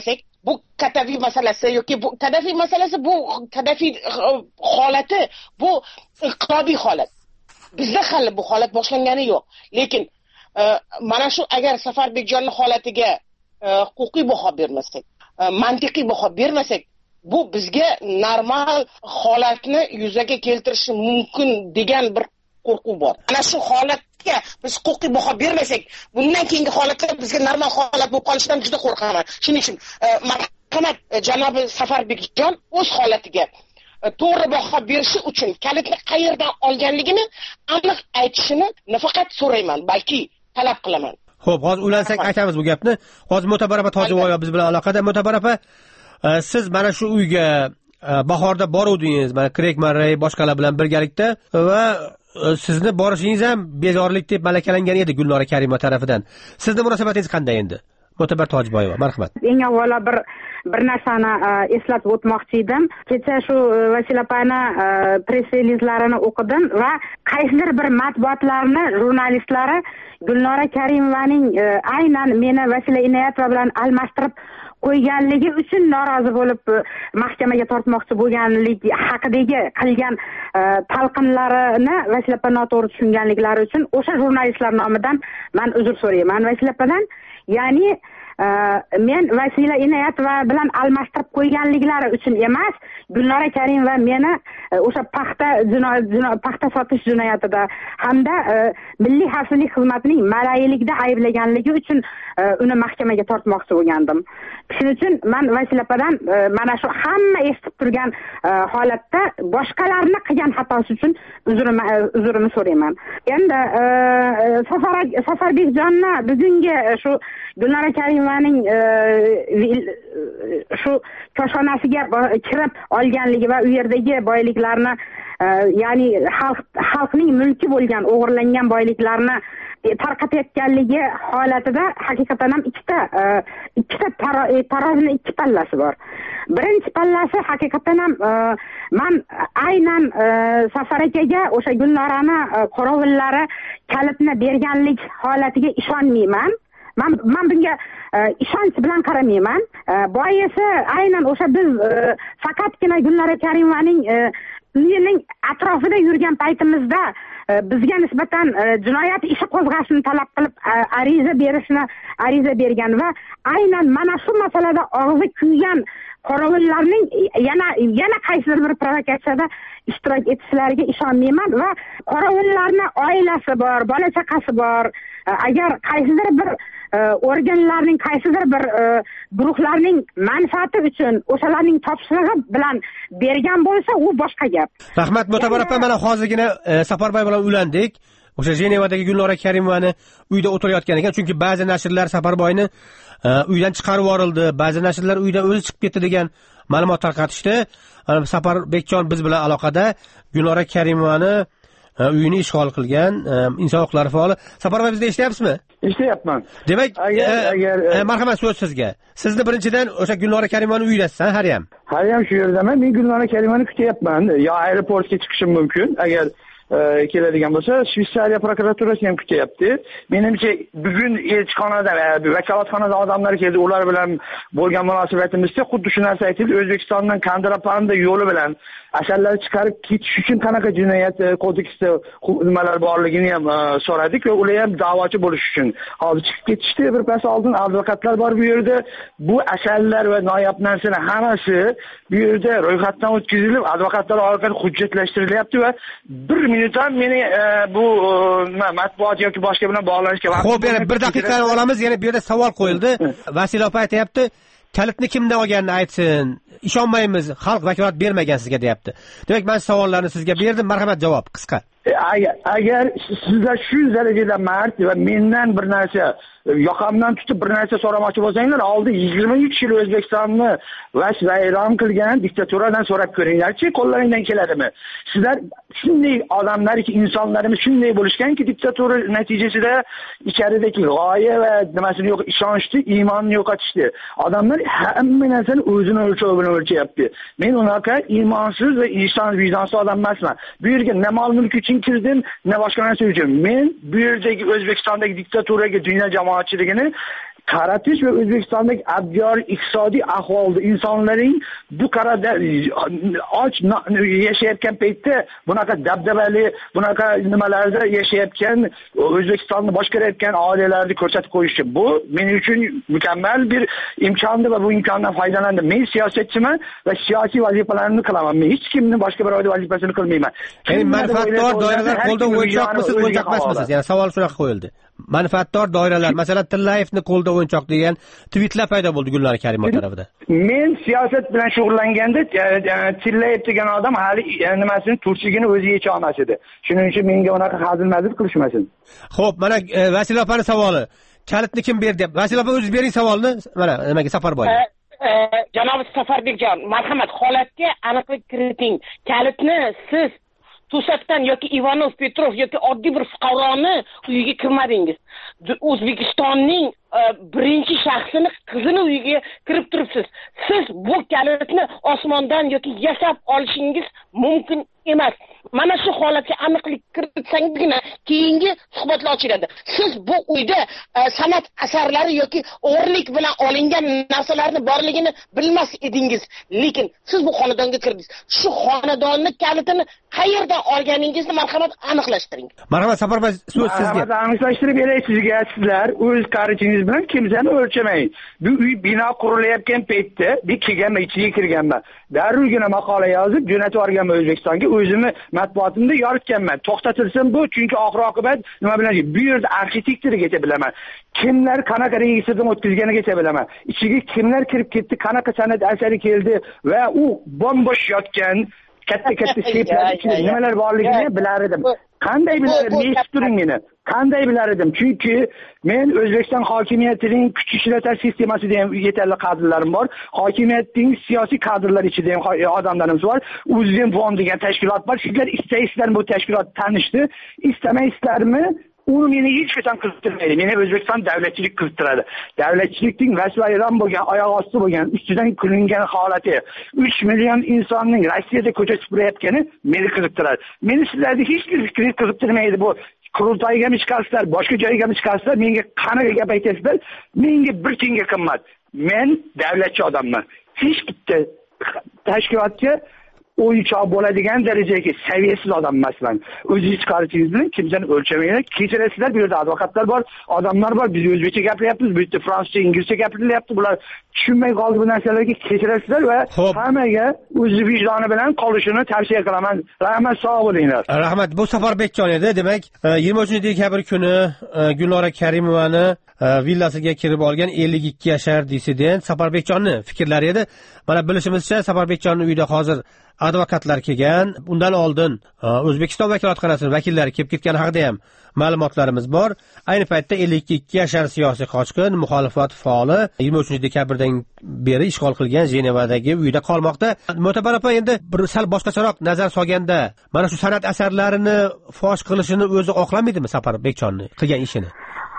bu Kaddafi masalasi yoki bu Kaddafi masalasi bu Kaddafi holati bu inqilobiy holat. Bizda hali bu holat boshlangani yo'q. Lekin mana shu agar Safarbekjonning holatiga huquqiy baho bermasak, mantiqiy baho bermasak, bu bizga normal holatni yuzaga keltirishi mumkin degan bir qo'rquv bor. Mana shu holatga biz huquqiy baho bermasak, bundan keyingi holatlar bizga normal holat bo'lib qolishidan juda qo'rqaman. Shuning uchun marhamat janobi Safarbekjon o'z holatiga to'g'ri baho berishi uchun kalitni qayerdan olganligini aniq aytishini nafaqat so'rayman, balki talab qilaman. Xo'p, hozir ulansak aytamiz bu gapni. Hozir Mo'tabar opa Tojiboyev biz bilan aloqada. Mo'tabar opa, siz mana shu uyga bahorda boruvdingiz, mana Krek Marray boshqalar bilan birgalikda va sizni borishingiz ham bezorlik deb malakalangan edi Gulnora Karimova tomonidan. Sizning munosabatingiz qanday endi? Mo'tabar Tojiboyeva, marhamat. Eng avvalo bir bir narsani eslatib o'tmoqchi edim. Kecha shu Vasila opani press-relizlarini o'qidim va qaysidir bir matbuotlarni jurnalistlari Gulnora Karimovaning aynan meni Vasila Inoyatova bilan almashtirib qo'yganligi uchun norozi bo'lib mahkamaga tortmoqchi bo'lganligi haqidagi qilgan talqinlarini Vasila opa noto'g'ri tushunganliklari uchun o'sha jurnalistlar nomidan men uzr so'rayman Vasila opadan. Ya'ni men Vasila Inoyatova bilan almashtirib qo'yganliklari uchun emas, Gulnora Karimova meni o'sha paxta paxta sotish jinoyatida hamda Milliy xavfsizlik xizmatining malaylikda ayblaganligi uchun uni mahkamaga tortmoqchi bo'lgandim. Shuning uchun men Vasila opadan mana shu hamma eshitib turgan holatda boshqalarni qilgan xatosi uchun uzrimni uzrimni so'rayman. Endi Safarbekjonni bugungi shu Gulnora Karimovaning shu koshonasiga kirib olganligi va u yerdagi boyliklarni, ya'ni xalq xalqning mulki bo'lgan o'g'irlangan boyliklarni tarqatayotganligi holatida haqiqatan ham ikkita ikkita tarozining ikki pallasi bor. Birinchi pallasi haqiqatan ham men aynan Safar akaga o'sha Gulnorani qorovillari kalitni berganlik holatiga ishonmayman. Men men bunga ishonch bilan qaramayman. Boisi aynan o'sha biz faqatgina Gulnora Karimovaning uyining atrofida yurgan paytimizda bizga nisbatan jinoyat ishi qo'zg'ashni talab qilib ariza berishni ariza bergan va aynan mana shu masalada og'zi kuygan qorovullarning yana yana qaysidir bir provokatsiyada ishtirok etishlariga ishonmayman va qorovullarni oilasi bor, bola chaqasi bor. Agar qaysidir bir organlarning qaysidir bir guruhlarning manfaati uchun o'shalarning topshirig'i bilan bergan bo'lsa, u boshqa gap. Rahmat Mo'tabar opa, mana hozirgina Safarboy bilan ulandik. O'sha Jenevadagi Gulnora Karimovani uyda o'tirayotgan ekan, chunki ba'zi nashrlar Safarboyni uydan chiqarib yuborildi, ba'zi nashrlar uydan o'zi chiqib ketdi degan ma'lumot tarqatishdi. Safarbekjon biz bilan aloqada. Gulnora Karimovani uyini ishg'ol qilgan inson huquqlari faoli. Safarboy, bizni eshityapsizmi? Eshityapman. Demak, agar marhamat, so'z sizga. Sizni birinchidan o'sha Gulnora Karimovani uydasiz, har ham. Har ham shu yerdaman. Men Gulnora Karimovani kutyapman. Yo aeroportga chiqishim mumkin. Agar keladigan bo'lsa, Shveysariya prokuraturasi ham kutyapti. Menimcha bugun elchixonada, vakolatxonada odamlar keldi, ular bilan bo'lgan munosabatimizda xuddi shu narsa aytildi. O'zbekistondan Kandirapanda yo'li bilan asarlarni chiqarib ketish uchun qanaqa jinoyat kodeksida nimalar borligini ham so'radik va ular ham da'vochi bo'lish uchun hozir chiqib ketishdi. Bir pas oldin advokatlar bor bu yerda. Bu asarlar va noyob narsalar hammasi bu yerda ro'yxatdan o'tkazilib, advokatlar orqali hujjatlashtirilyapti va bir minutdan meni bu matbuot yoki boshqa bilan bog'lanishga vaqt. Xo'p, yana bir daqiqani olamiz. Yana bu yerda savol qo'yildi. Vasila opa aytayapti, kalitni kimdan olganini aytsin. Ishonmaymiz, xalq vakolat bermagan sizga deyapti. Demak, men savollarni sizga berdim. Marhamat, javob qisqa. Agar agar sizlar shu darajada mard va mendan bir narsa yoqamdan tutib bir narsa so'ramoqchi bo'lsanglar, oldin yigirma uch yil O'zbekistonni vayron qilgan diktaturadan so'rab ko'ringlarchi, qo'llaringdan keladimi? Sizlar shunday odamlarki, insonlarimiz shunday bo'lishganki, diktatura natijasida icharidagi g'oya va nimasini yo'q, ishonchni, iymonni yo'qotishdi. Odamlar hamma narsani o'zini o'lchovi bilan o'lchayapti. Men unaqa iymonsiz va inson vijdonsiz odam emasman. Bu yerga ne mol mulk uchun kirdim, ne boshqa narsa uchun. Men bu yerdagi O'zbekistondagi diktaturaga, dunyo jamoatchiligini qaratish va O'zbekistondagi abgor iqtisodiy ahvolda insonlarning bu qarada och yashayotgan paytda bunaqa dabdabali bunaqa nimalarda yashayotgan O'zbekistonni boshqarayotgan oilalarni ko'rsatib qo'yishi bu men uchun mukammal bir imkondir va bu imkondan foydalandim. Men siyosatchiman va siyosiy vazifalarni qilaman. Men hech kimni boshqa bir vazifasini qilmayman. Ya'ni manfaatdor doiralar qo'lda o'yinchoqmisiz, o'yinchoq emasmisiz? Ya'ni savol shunaqa qo'yildi. Manfaatdor doiralar, masalan, Tillayevni qo'lda o'yinchoq degan tweetlar paydo bo'ldi Gulnora Karimova tomonidan. Men siyosat bilan shug'ullanganda Tillayev degan odam hali nimasini turchigini o'zi yecha olmas edi. Shuning uchun menga unaqa hazil-mazil qilishmasin. Xo'p, mana Vasila opaning savoli. Kalitni kim berdi? Vasila opa o'zingiz bering savolni. Mana nimaga Safarboy. Janob Safarbekjon, marhamat, holatga aniqlik kiriting. Kalitni siz to'satdan yoki Ivanov, Petrov yoki oddiy bir fuqaroni uyiga kirmadingiz. O'zbekistonning birinchi shaxsini qizini uyiga kirib turibsiz. Siz bu kalitni osmondan yoki yasab olishingiz mumkin emas. Mana shu holatga aniqlik kiritsangiz keyingi suhbatlar ochiladi. Siz bu uyda san'at asarlari yoki o'g'irlik bilan olingan narsalarni borligini bilmas edingiz, lekin siz bu xonadonga kirdingiz. Shu xonadonni kalitini qayerdan olganingizni marhamat aniqlashtiring. Marhamat Safarboy, so'z sizga. Aniqlashtirib beray sizga. Sizlar o'z qarichingiz bilan kimsani o'lchamaying. Bu uy bino qurilayotgan paytda bir kelganman, ichiga kirganman. Darrugina maqola yozib jo'natib yuborganman O'zbekistonga. O'zimni matbuotimda yoritganman. To'xtatilsin bu, chunki oxir oqibat nima bilan bu yerda arxitektorigacha bilaman. Kimlar qanaqa registrdan o'tkazganigacha bilaman. Ichiga kimlar kirib ketdi, qanaqa san'at asari keldi va u bombosh yotgan katta-katta seyflar ichida nimalar borligini bilar edim. Qanday bilar edim? Eshitib turing meni. Qanday bilar edim? Chunki men O'zbekiston hokimiyatining kuch ishlatish sistemasida ham yetarli kadrlarim bor. Hokimiyatning siyosiy kadrlar ichida ham odamlarimiz bor. Uzim fond degan tashkilot bor. Sizlar istaysizlarmi bu tashkilot tanishdi? Istamaysizlarmi? U meni hech qachon qiziqtirmaydi. Meni O'zbekiston davlatchilik qiziqtiradi. Davlatchilikning vasvayron bo'lgan, oyoq osti bo'lgan, ustidan kulingan holati, uch million insonning Rossiyada ko'cha supurayotgani meni qiziqtiradi. Meni sizlarga hech bir fikringiz qiziqtirmaydi bu. Qurultoyga mi chiqarsizlar, boshqa joyga mi chiqarsizlar, menga qanaqa gap aytasizlar? Menga bir tiyinga qimmat. Men davlatchi odamman. Hech bitta tashkilotga o'yinchoq bo'ladigan darajadagi saviyasiz odam emasman. O'zingiz qarichingiz bilan kimsani o'lchamayman. Kechirasizlar, bu yerda advokatlar bor, odamlar bor. Biz o'zbekcha gapiryapmiz, bu yerda fransuzcha, inglizcha gapirilyapti. Bular tushunmay qoldi bu narsalarga. Kechirasizlar va hammaga o'z vijdoni bilan qolishini tavsiya qilaman. Rahmat, sog' bo'linglar. Rahmat. Bu Safarbekkon edi. Demak, yigirma uchinchi dekabr kuni Gulnora Karimovani villasiga kirib olgan ellik ikki yashar dissident Safarbekjonni fikrlari edi. Mana bilishimizcha Safarbekjonning uyida hozir advokatlar kelgan. Undan oldin O'zbekiston vakolatxonasining vakillari kelib ketgani haqida ham ma'lumotlarimiz bor. Ayni paytda ellik ikki yashar siyosiy qochqin, muxolifat faoli yigirma uchinchi dekabrdan beri ishg'ol qilgan Jenevadagi uyda qolmoqda. Mo'tabar opa, endi bir sal boshqacharoq nazar solganda, mana shu san'at asarlarini fosh qilishini o'zi oqlamaydimi Safarbekjonni qilgan ishini?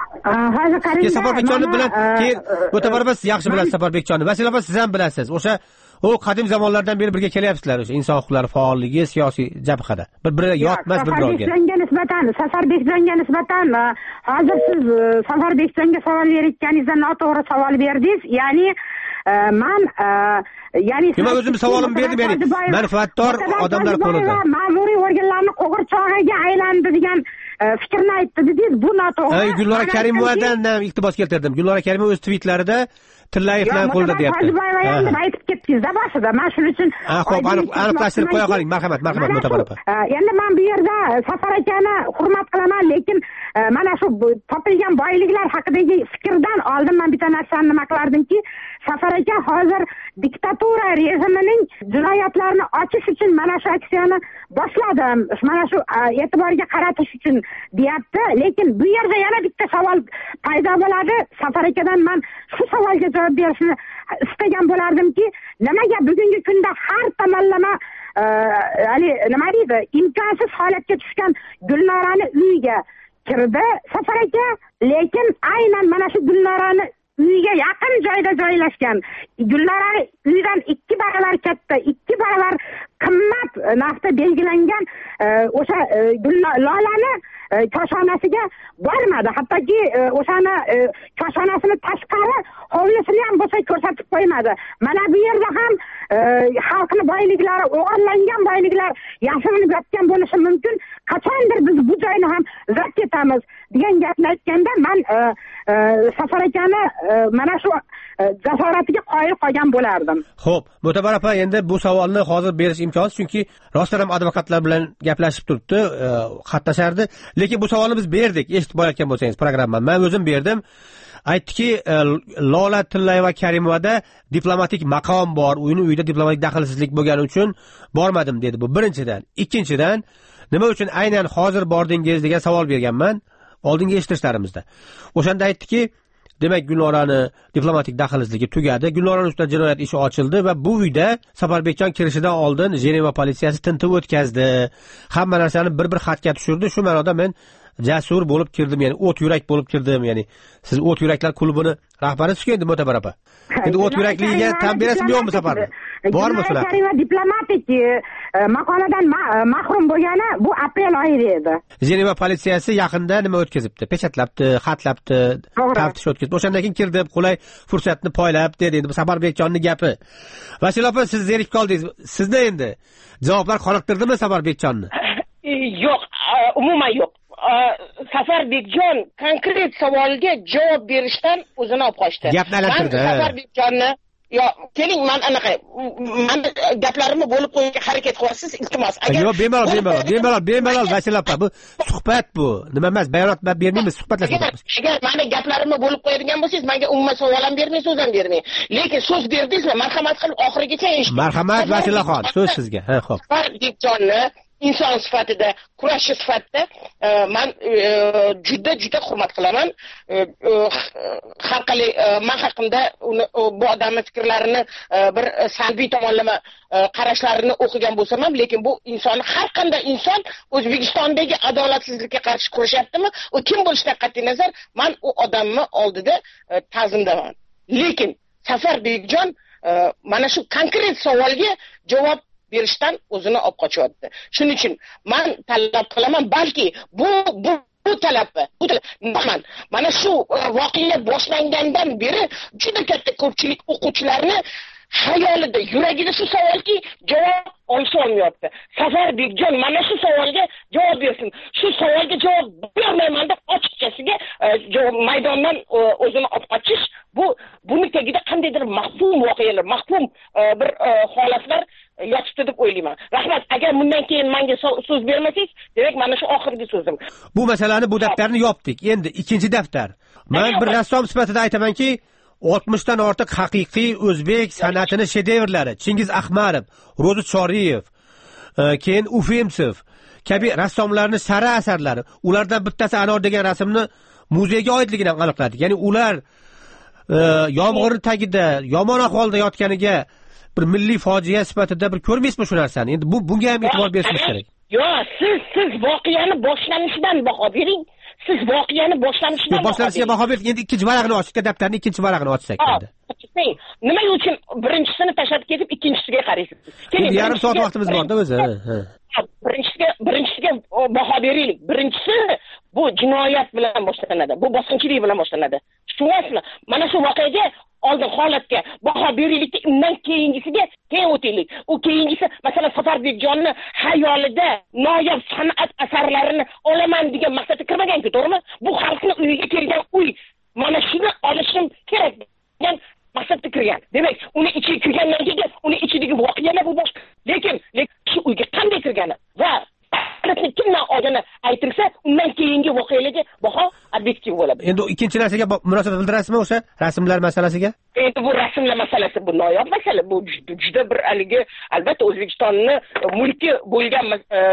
Hozir qarang. Safarbekjonni bilan keyin Mo'tabar opa yaxshi bilasiz Safarbekjonni. Vasila opa siz ham bilasiz. O'sha u qadim zamonlardan beri birga kelyapsizlar o'sha inson huquqlari faolligi siyosiy jabhada. Bir-biriga yotmas bir-birovga. Safarbekjonga nisbatan, Safarbekjonga nisbatan hozir siz Safarbekjonga savol berayotganingizda noto'g'ri savol berdingiz. Ya'ni men ya'ni nima o'zim savolim berdim, ya'ni manfaatdor odamlar qo'lida ma'muriy organlarni qo'g'irchog'iga aylandi degan fikrni aytdi dedingiz. Bu noto'g'ri. Gulnora Karimovadan iqtibos keltirdim. Gulnora Karimova o'z tweetlarida Tillayevlar qo'lda deyapti. Hojiboyeva aytib ketdingiz-da boshida. Men shuning uchun ha, xo'p, aniqlashtirib qo'ya qoling. Marhamat, marhamat Mo'tabar opa. Endi men bu yerda Safar akani hurmat qilaman, lekin mana shu topilgan boyliklar haqidagi fikrdan oldin men bitta narsani nima qilardimki, Safar aka hozir diktatura rejimining jinoyatlarini ochish uchun mana shu aksiyani boshladim. Mana shu e'tiborga qaratish uchun deyapti. Lekin bu yerda yana bitta savol paydo bo'ladi. Safar akadan men shu savolga javob berishni istagan bo'lardimki, nimaga bugungi kunda har tomonlama ya'ni nima deydi, imkonsiz holatga tushgan Gulnorani uyiga kirdi Safar aka, lekin aynan mana shu Gulnorani uyiga yaqin joyda joylashgan, Gulnorani uyidan ikki barobar katta, ikki barobar qimmat narxda belgilangan o'sha lolani koshonasiga bormadi. Hattoki o'shani koshonasini tashqari hovlisini ham bo'lsa ko'rsatib qo'ymadi. Mana bu yerda ham xalqning boyliklari, o'g'irlangan boyliklar yashirinib yotgan bo'lishi mumkin. Qachondir biz bu joyni ham zabt etamiz degan gapni aytganda men Safar akani mana shu jasoratiga qoyil qolgan bo'lardim. Xo'p, Mo'tabar opa, endi bu savolni hozir berish imkonsiz, chunki rostdan ham advokatlar bilan gaplashib turibdi, qatnashardi. Lekin bu savolni biz berdik, eshitib bo'layotgan bo'lsangiz programmani. Men o'zim berdim. Aytdiki, Lola Tillayeva Karimovada diplomatik maqom bor, uyning uyida diplomatik daxlsizlik bo'lgani uchun bormadim dedi. Bu birinchidan. Ikkinchidan, nima uchun aynan hozir bordingiz degan savol berganman oldingi eshittishlarimizda. O'shanda aytdiki, demak Gulnorani diplomatik daxlsizligi tugadi. Gulnorani ustidan jinoyat ishi ochildi va bu uyda Safarbekjon kirishidan oldin Jeneva politsiyasi tintuv o'tkazdi. Hamma narsani bir-bir xatga tushirdi. Shu ma'noda men jasur bo'lib kirdim, ya'ni o't yurak bo'lib kirdim, ya'ni siz o't yuraklar klubini rahbarisiz endi Mo'tabar opa. Endi o't yurakligiga tan berasizmi yo'qmi safarda? Bormi shular? Karima diplomatik maqomidan mahrum bo'lgani bu aprel oyi edi. Jeneva politsiyasi yaqinda nima o'tkazibdi? Pechatlabdi, xatlabdi, taftish o'tkazdi. O'shandan keyin kirdim, qulay fursatni poylab dedi. Endi bu Safarbekjonning gapi. Vasil opa, siz zerikib qoldingiz. Sizni endi javoblar qoniqtirdimi Safarbekjonni? Yo'q, umuman yo'q. Safarbekjon konkret savolga javob berishdan o'zini olib qochdi. Gapni aylantirdi. Safarbekjonni yo keling, men anaqa men gaplarimni bo'lib qo'yishga harakat qilyapsiz, iltimos. Agar yo'q, bemalol, bemalol, bemalol, bemalol Vasil opa, bu suhbat bu. Nima emas, bayonot bermaymiz, suhbatlashamiz. Agar meni gaplarimni bo'lib qo'yadigan bo'lsangiz, menga umuman savol ham bermay, so'z ham bermay. Lekin so'z berdingizmi? Marhamat qilib oxirigacha eshiting. Marhamat Vasilaxon, so'z sizga. Ha, xo'p. Safarbekjonni inson sifatida, kurashchi sifatida men juda juda hurmat qilaman. Har qalay men haqimda bu odamning fikrlarini bir salbiy tomonlama qarashlarini o'qigan bo'lsam ham, lekin bu inson, har qanday inson O'zbekistondagi adolatsizlikka qarshi kurashyaptimi, u kim bo'lishidan qat'iy nazar, men u odamni oldida ta'zimdaman. Lekin Safarbekjon mana shu konkret savolga javob berishdan o'zini olib qochyapti. Shuning uchun men talab qilaman, balki bu bu bu talabni, bu talab, mana shu voqea boshlangandan beri juda katta ko'pchilik o'quvchilarni hayolida, yuragida shu savolga javob olsa olmayapti. Safarbekjon mana shu savolga javob bersin. Shu savolga javob bermayman deb ochiqchasiga maydondan o'zini olib qochish, bu buni tagida qandaydir mahfum voqealar, mahfum bir holatlar yotibdi deb o'ylayman. Rahmat, agar bundan keyin menga so'z bermasangiz, demak mana shu oxirgi so'zim. Bu masalani, bu daftarni yopdik. Endi ikkinchi daftar. Men bir rassom sifatida aytamanki, oltmishdan ortiq haqiqiy o'zbek san'atini shedevrlari, Chingiz Ahmarov, Ro'zi Choriyev, keyin Ufemsev kabi rassomlarning sara asarlari, ulardan bittasi Anor degan rasmni muzeyga oidligini aniqladik. Ya'ni ular yomg'ir tagida yomon ahvolda yotganiga bir milliy fojia sifatida bir ko'rmaysizmi shu narsani? Endi bu bunga ham e'tibor berishimiz kerak. Yo'q, siz siz voqeani boshlanishidan baho bering. Siz voqeani boshlanishidan boshlanishiga baho bering. Endi ikkinchi varaqni ochsak, daftarning ikkinchi varaqini ochsak endi. Nima uchun birinchisini tashlab ketib ikkinchisiga qaraysiz? Keling, yarim soat vaqtimiz bor-da o'zi. Birinchisiga birinchisiga baho beraylik. Birinchisi bu jinoyat bilan boshlanadi. Bu bosqinchilik bilan boshlanadi. Tushunasizmi? Mana shu voqeaga oldin holatga baho beraylik, undan keyingisiga keyin o'taylik. U keyingisi, masalan, Safarbekjonni hayolida noyob san'at asarlarini olaman degan maqsadga kirmagan-ku, to'g'rimi? Bu xalqning uyiga kelgan uy. Mana shuni olishim kerak degan maqsadda kirgan. Demak, uni ichiga kirgandan keyin uni ichidagi voqealar bu boshqa. Lekin lekin shu uyga qanday kirgani va kimdan olgani aytilsa, undan keyingi voqealarga baho obyektiv bo'ladi. Endi ikkinchi narsaga munosabat bildirasizmi o'sha rasmlar masalasiga? Endi bu rasmlar masalasi bu noyob masala. Bu juda bir haligi, albatta O'zbekistonning mulki bo'lgan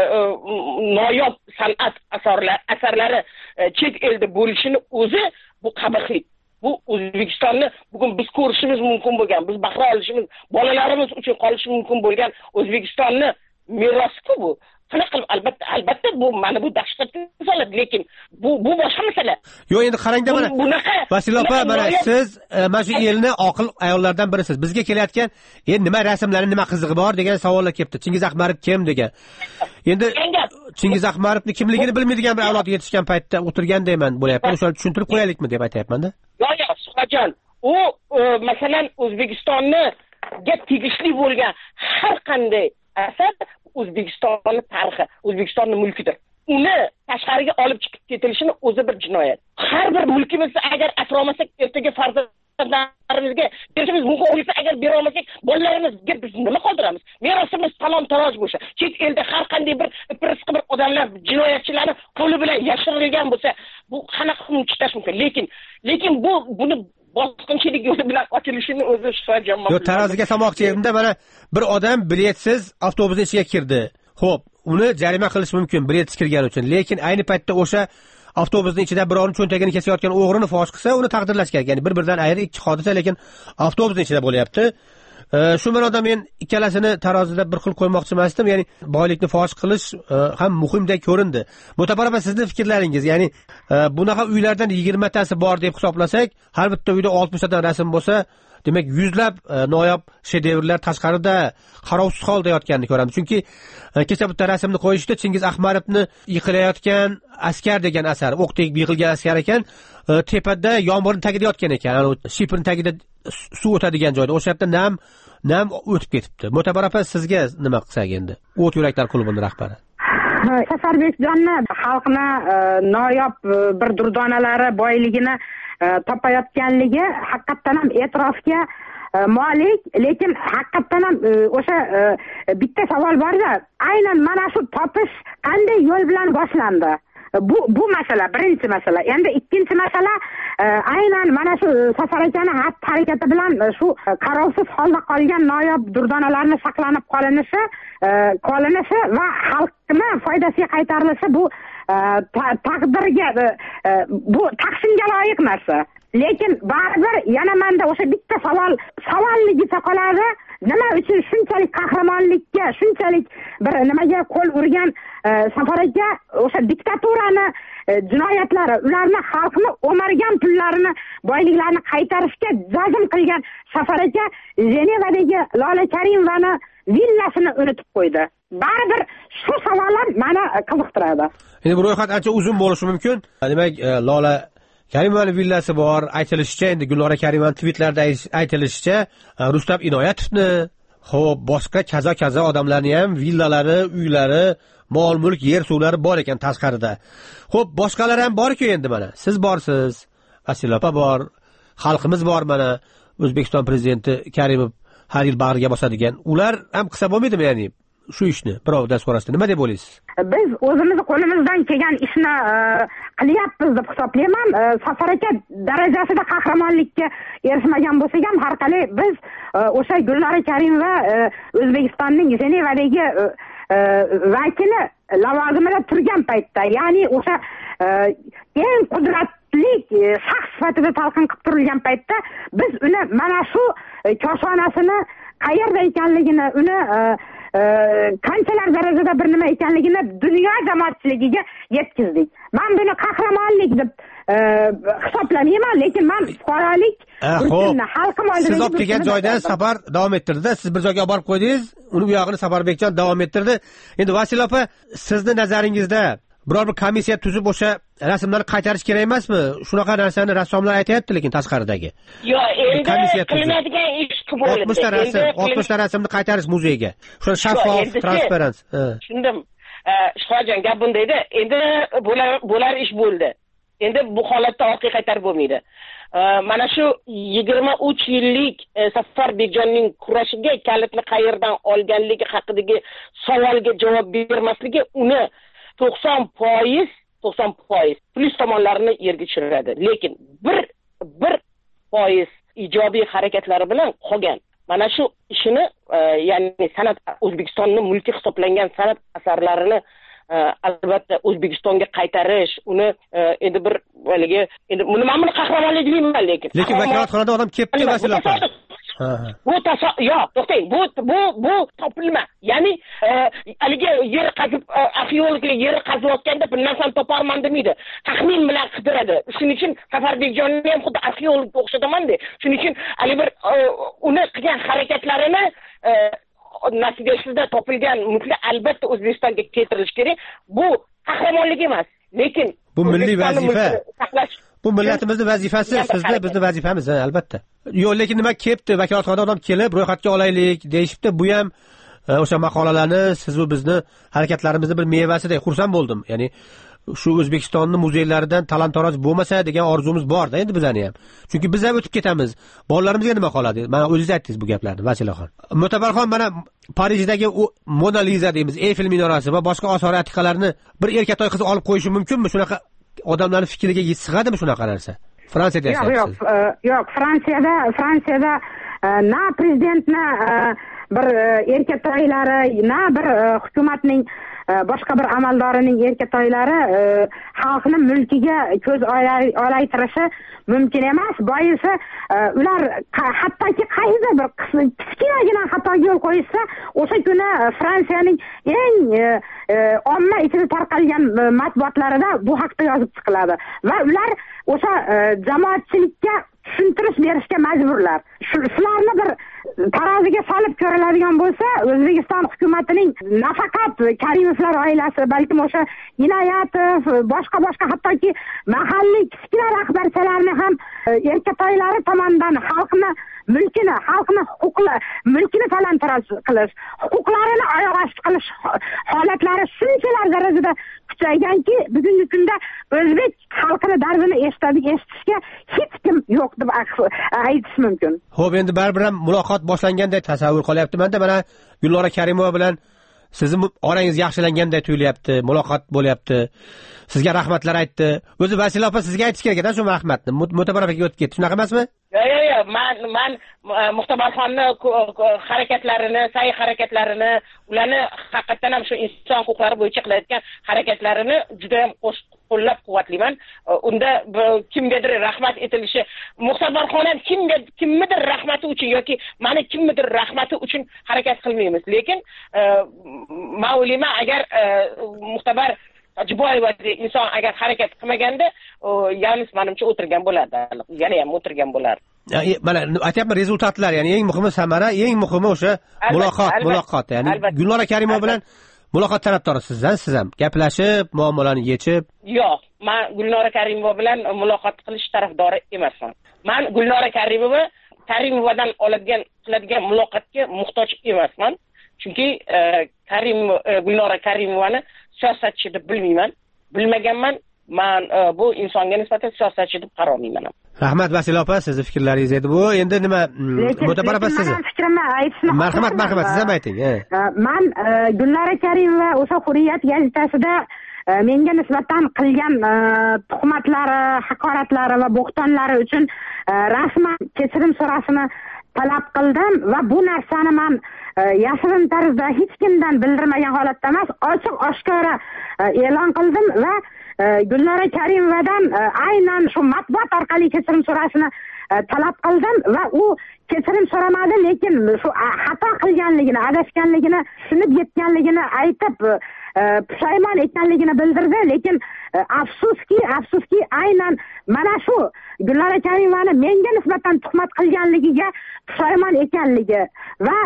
noyob san'at asarlari asarlari chet elda bo'lishini o'zi bu qabihlik. Bu O'zbekistonni bugun biz ko'rishimiz mumkin bo'lgan, biz bahra olishimiz, bolalarimiz uchun qolishi mumkin bo'lgan O'zbekistonni merosi-ku bu. Qanaqa qilib, albatta albatta bu mana bu dahshatga soladi, lekin bu bu boshqa masala. yo'q endi qarangda mana Vasila opa, mana siz mana shu elni oqil ayollardan birisiz. Bizga kelayotgan endi nima rasmlarning nima qizig'i bor degan savollar kelibdi. Chingiz Ahmarov kim degan. Endi Chingiz Ahmarovning kimligini bilmaydigan bir avlod yetishgan paytda o'tirgandayman bo'lyapti. O'shani tushuntirib qo'yaylikmi deb aytayapman-da. Yo'q, yo'q, Suxajon. U masalan O'zbekistonni ga tegishli bo'lgan har qanday asar O'zbekistonning tarixi, O'zbekistonning mulkidir. Uni tashqariga olib chiqib ketilishini o'zi bir jinoyat. Har bir mulkimizni agar asramasak, ertaga farzandlarimizga berishimiz mumkin bo'lsa, agar bera olmasak, bolalarimizga biz nima qoldiramiz? Merosimiz talon-taroj bo'lsa, chet elda har qanday bir pirisqi bir odamlar, jinoyatchilarni qo'li bilan yashirilgan bo'lsa, bu qanaqa chiqish mumkin? Lekin, lekin bu buni bosqinchilik yo'li bilan ochilishini o'zi shifojammoq. Yo, taroziga samoqchi erimda mana bir odam biletsiz avtobusning ichiga kirdi. Xo'p, uni jarima qilish mumkin biletsiz kirgani uchun. Lekin ayni paytda o'sha avtobusning ichida birovning cho'ntagini kesayotgan o'g'rini fosh qilsa, uni taqdirlash kerak. Ya'ni bir-biridan ayri ikki hodisa, lekin avtobusning ichida bo'lyapti. Shu ma'noda men ikkalasini tarozida bir xil qo'ymoqchi emasdim. Ya'ni boylikni fosh qilish ham muhimdek ko'rindi. Mutabaraba sizning fikrlaringiz, ya'ni bunaqa uylardan yigirma tasi bor deb hisoblasak, har bitta uyda oltmish tadan rasm bo'lsa, demak yuzlab noyob shedevrlar tashqarida qarovsiz holda yotganini ko'ramiz. Chunki kecha bitta rasmni qo'yishdi, Chingiz Ahmarovni yiqilayotgan askar degan asar, o'q tegib yiqilgan askar ekan, tepada yomg'irning tagida yotgan ekan, ana shipirning tagida suv o'tadigan joyda. O'sha yerda nam nam o'tib ketibdi. Mutabaraba sizga nima qilsak endi? O't yuraklar klubining rahbari. Safarbekjonni xalqni noyob bir durdonalari boyligini topayotganligi haqiqatan ham e'tirofga molik, lekin haqiqatan ham o'sha bitta savol borda, aynan mana shu topish qanday yo'l bilan boshlandi? Bu bu masala, birinchi masala. Endi ikkinchi masala aynan mana shu Safar akaning xatti-harakati bilan shu qarovsiz holda qolgan noyob durdonalarni saqlanib qolinishi, qolinishi va xalqning foydasiga qaytarilishi bu taqdirga, bu tahsinga loyiq narsa. Lekin baribir yana menda o'sha bitta savol savolligicha qoladi. Nima uchun shunchalik qahramonlikka, shunchalik bir nimaga qo'l urgan Safar aka o'sha diktaturani jinoyatlari, ularni xalqni o'margan pullarini, boyliklarini qaytarishga jazm qilgan Safar aka Jenevadagi Lola Karimovani villasini unutib qo'ydi. Baribir shu savollar meni qiziqtiradi. Endi bu ro'yxat ancha uzun bo'lishi mumkin. Demak, Lola Karimovaning villasi bor, aytilishicha, endi Gulnora Karimovaning tweetlarida aytilishicha, Rustam Inoyatovni, xo'p, boshqa kaza-kaza odamlarning ham villalari, uylari, mol-mulk, yer-suvlari bor ekan tashqarida. Xo'p, boshqalar ham bor-ku endi mana. Siz borsiz, Vasila opa bor, xalqimiz bor mana, O'zbekiston prezidenti Karimov har yil bag'riga bosadigan. Ular ham qilsa bo'lmaydimi, ya'ni shu ishni birovdan so'rashdi? Nima deb o'ylaysiz? Biz o'zimiz qo'limizdan kelgan ishni qilyapmiz deb hisoblayman. Safar aka darajasida qahramonlikka erishmagan bo'lsak ham, har qalay biz o'sha Gulnora Karimova O'zbekistonning Jenevadagi vakili lavozimida turgan paytda, ya'ni o'sha eng qudratli shaxs sifatida talqin qilib turilgan paytda biz uni mana shu koshonasini qayerda ekanligini, uni qanchalar darajada bir nima ekanligini dunyo jamoatchiligiga yetkazdik. Men buni qahramonlik deb hisoblamayman, lekin men fuqarolik uchun xalqim oldida siz olib kelgan joydan safar davom ettirdi. Siz bir joyga olib borib qo'ydingiz, uni u yog'ini Safarbekjon davom ettirdi. Endi Vasila opa, sizni nazaringizda biror bir komissiya tuzib o'sha rasmlarni qaytarish kerak emasmi? Shunaqa narsani rassomlar aytayapti, lekin tashqaridagi. Yo'q, endi qilinadigan ish bo'ldi. oltmish ta rasm, oltmish ta rasmni qaytarish muzeyga. Shu shaffof, transparent. Tushundim. Shohjon gap bunda edi. Endi bo'lar bo'lar ish bo'ldi. Endi bu holatda orqaga qaytarib bo'lmaydi. Mana shu yigirma uch yillik Safarbekjonning kurashiga kalitni qayerdan olganligi haqidagi savolga javob bermasligi uni to'qson foiz to'qson foiz plyus tomonlarini yerga tushiradi. Lekin bir bir foiz ijobiy harakatlari bilan qolgan. Mana shu ishini, ya'ni san'at, O'zbekistonning mulki hisoblangan san'at asarlarini albatta O'zbekistonga qaytarish, uni endi bir haligi, endi buni men buni qahramonlik deyman, lekin lekin vakolatxonada odam kelibdi, Vasila opa. bu yo'q, to'xtang, bu bu bu topilma. Ya'ni haligi yer qazib arxeologlar yer qaziyotganda bir narsani toparman demaydi. Taxmin bilan qidiradi. Shuning uchun Safarbekjonni ham xuddi arxeologga o'xshataman-da. Shuning uchun hali bir uni qilgan harakatlarini natijasida topilgan mulklar albatta O'zbekistonga keltirilishi kerak. Bu qahramonlik emas, lekin bu milliy vazifa. Bu millatimizning vazifasi, sizlar bizning vazifamiz, albatta. Yo'q, lekin nima kelibdi, vakolatxona odam kelib, ro'yxatga olaylik deyishibdi. Bu ham o'sha maqolalarni, siz va bizni harakatlarimizni bir mevasidek xursand bo'ldim. Ya'ni shu O'zbekistonning muzeylaridan talon-taroj bo'lmasa degan orzumuz bor-da endi bizlarning ham. Chunki biz ham o'tib ketamiz. Bolalarimizga nima qoladi? Mana o'zingiz aytdingiz bu gaplarni, Vasilaxon. Mutabarxon, mana Parijdagi Mona Lisa deymiz, Eyfel minorasi va boshqa osor atiqalarni bir erkatoy qiz olib qo'yishi mumkinmi? Shunaqa odamlarning fikriga sig'adimi shunaqa narsa? Fransiyada yashayapsiz. Yo'q, yo'q, yo'q, Fransiyada, Fransiyada na prezidentni bir erkatoylari, na bir hukumatning boshqa bir amaldorining erkatoylari xalqning mulkiga ko'z olaytirishi mumkin emas. Boisi ular hattoki qaysi bir kichkinagina xatoga yo'l qo'ysa, o'sha kuni Fransiyaning eng omma ichida tarqalgan matbuotlarida bu haqda yozib chiqiladi va ular o'sha jamoatchilikka tushuntirish berishga majburlar. Shularni bir taroziga solib ko'riladigan bo'lsa, O'zbekiston hukumatining nafaqat Karimovlar oilasi, balkim o'sha Inoyatov, boshqa boshqa hattoki mahalliy kichkina rahbarchalarni ham erkatoylari tomonidan xalqni mulkini, xalqni huquqlari, mulkini talon-taroj qilish, huquqlarini oyoq osti qilish holatlari shunchalar darajada kuchayganki, bugungi kunda o'zbek xalqini dardini eshitadi, eshitishga hech kim yo'q deb aytish mumkin. Xo'p, endi baribir ham muloqot boshlanganday tasavvur qilyapti-manda. Mana Gulnora Karimova bilan sizni orangiz yaxshilanganday tuyulyapti, muloqot bo'lyapti. Sizga rahmatlar aytdi. O'zi Vasila opa sizga aytish kerak edi shu rahmatni. Mutabar opaga o'tib ketdi. Shunaqa emasmi? Yo'q, yo'q, yo'q. Men men Muxtabarxonning harakatlarini, sa'y harakatlarini, ularni haqiqatan ham shu inson huquqlari bo'yicha qilayotgan harakatlarini juda ham qo'llab-quvvatlayman. Unda kimgadir rahmat etilishi, Muxtabarxon ham kimga kimnidir rahmati uchun yoki meni kimnidir rahmati uchun harakat qilmaymiz. Lekin men o'ylayman, agar Muxtabar Jiboyeva inson agar harakat qilmaganda, yalnız menimcha o'tirgan bo'lardi. Yana ham o'tirgan bo'lardi. Mana aytyapman, rezultatlar, ya'ni eng muhimi samara, eng muhimi o'sha muloqot, muloqot. Ya'ni Gulnora Karimova bilan muloqot tarafdorisiz-a, siz ham gaplashib, muammolarni yechib? Yo'q, men Gulnora Karimova bilan muloqot qilish tarafdori emasman. Men Gulnora Karimova Karimovadan oladigan qiladigan muloqotga muhtoj emasman. Chunki Karim Gulnora Karimovani siyosatchi deb bilmayman, bilmaganman. Men bu insonga nisbatan siyosatchi deb qarolmayman. Rahmat Vasila opa, sizning fikrlaringiz edi bu. Endi nima Mutabar opa siz? Fikrimni aytishni. Marhamat, marhamat, siz ham ayting. Men Gulnora Karimova o'sha Hurriyat gazetasida menga nisbatan qilgan tuhmatlari, haqoratlari va bo'xtonlari uchun rasman kechirim so'rashini talab qildim va bu narsani men yashirin tarzda hech kimdan bildirmagan holatda emas, ochiq oshkora e'lon qildim va Gulnora Karimovadan aynan shu matbuot orqali kechirim so'rashini talab qildim va u kechirim so'ramadi, lekin shu xato qilganligini, adashganligini, tushunib yetganligini aytib pushaymon ekanligini bildirdi. Lekin afsuski, afsuski aynan mana shu Gulnora Karimovani menga nisbatan tuhmat qilganligiga pushaymon ekanligi va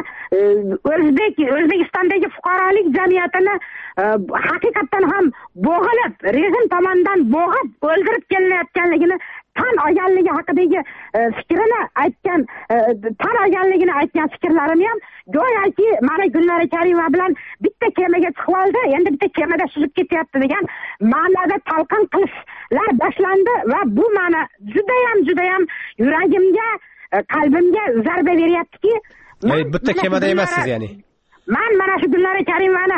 O'zbek O'zbekistondagi fuqarolik jamiyatini haqiqatan ham bo'g'ilib, rejim tomonidan bo'g'ib, o'ldirib kelinayotganligini tan olganligi haqidagi fikrini aytgan, tan olganligini aytgan fikrlarim ham go'yoki mana Gulnora Karimova bilan bitta kemaga chiqib oldi, endi bitta kemada suzib ketyapti degan ma'noda talqin qilishlar boshlandi va bu meni juda ham juda ham yuragimga, qalbimga zarba beryaptiki. Bitta kemada emassiz, ya'ni. Men mana shu Gulnora Karimovani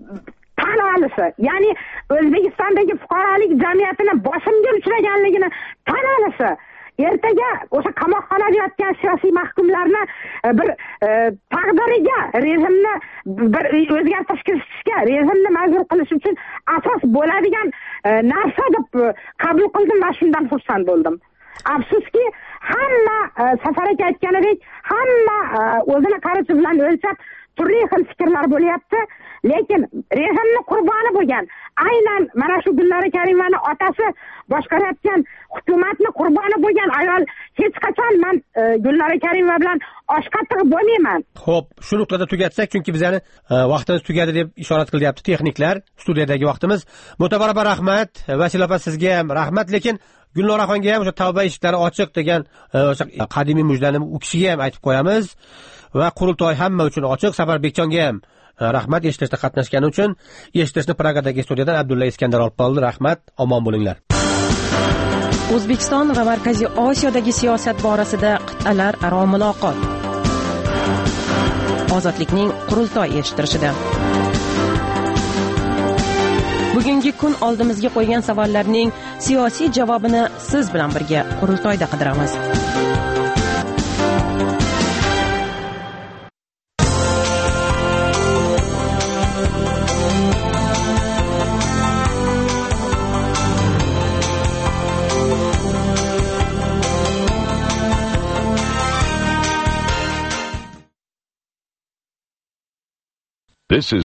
tan olishi, ya'ni O'zbekistondagi fuqarolik jamiyatini bosimga uchraganligini tan olishi, ertaga o'sha qamoqxonada yotgan siyosiy mahkumlarni bir taqdiriga rejimni bir o'zgartirish kiritishga, rejimni majbur qilish uchun asos bo'ladigan narsa deb qabul qildim va shundan xursand bo'ldim. Afsuski, hamma Safar aka aytganidek hamma o'zini qarisi bilan o'lchab turli xil fikrlar bo'lyapti, lekin rejimni qurboni bo'lgan aynan mana shu Gulnora Karimovani otasi boshqarayotgan hukumatni qurboni bo'lgan ayol hech qachon men Gulnora Karimova bilan osh qattiq bo'lmayman. Xo'p, shu nuqtada tugatsak, chunki bizani vaqtimiz tugadi deb ishorat qilyapti texniklar. Studiyadagi vaqtimiz. Mo'tabaraba rahmat, Vasila opa sizga ham rahmat, lekin Gulnoraxonga ham o'sha tavba eshiklari ochiq degan o'sha qadimiy mujdani u kishiga ham aytib qo'yamiz va qurultoy hamma uchun ochiq. Safarbekjonga ham rahmat eshitishda qatnashgani uchun. Eshitishni Pragadagi studiyadan Abdulla Iskandar olib qoldi. Rahmat, omon bo'linglar. O'zbekiston va Markaziy Osiyodagi siyosat borasida qit'alar aro muloqot. Ozodlikning qurultoy eshittirishida. Bugungi kun oldimizga qo'ygan savollarning siyosiy javobini siz bilan birga qurultoyda qidiramiz. This is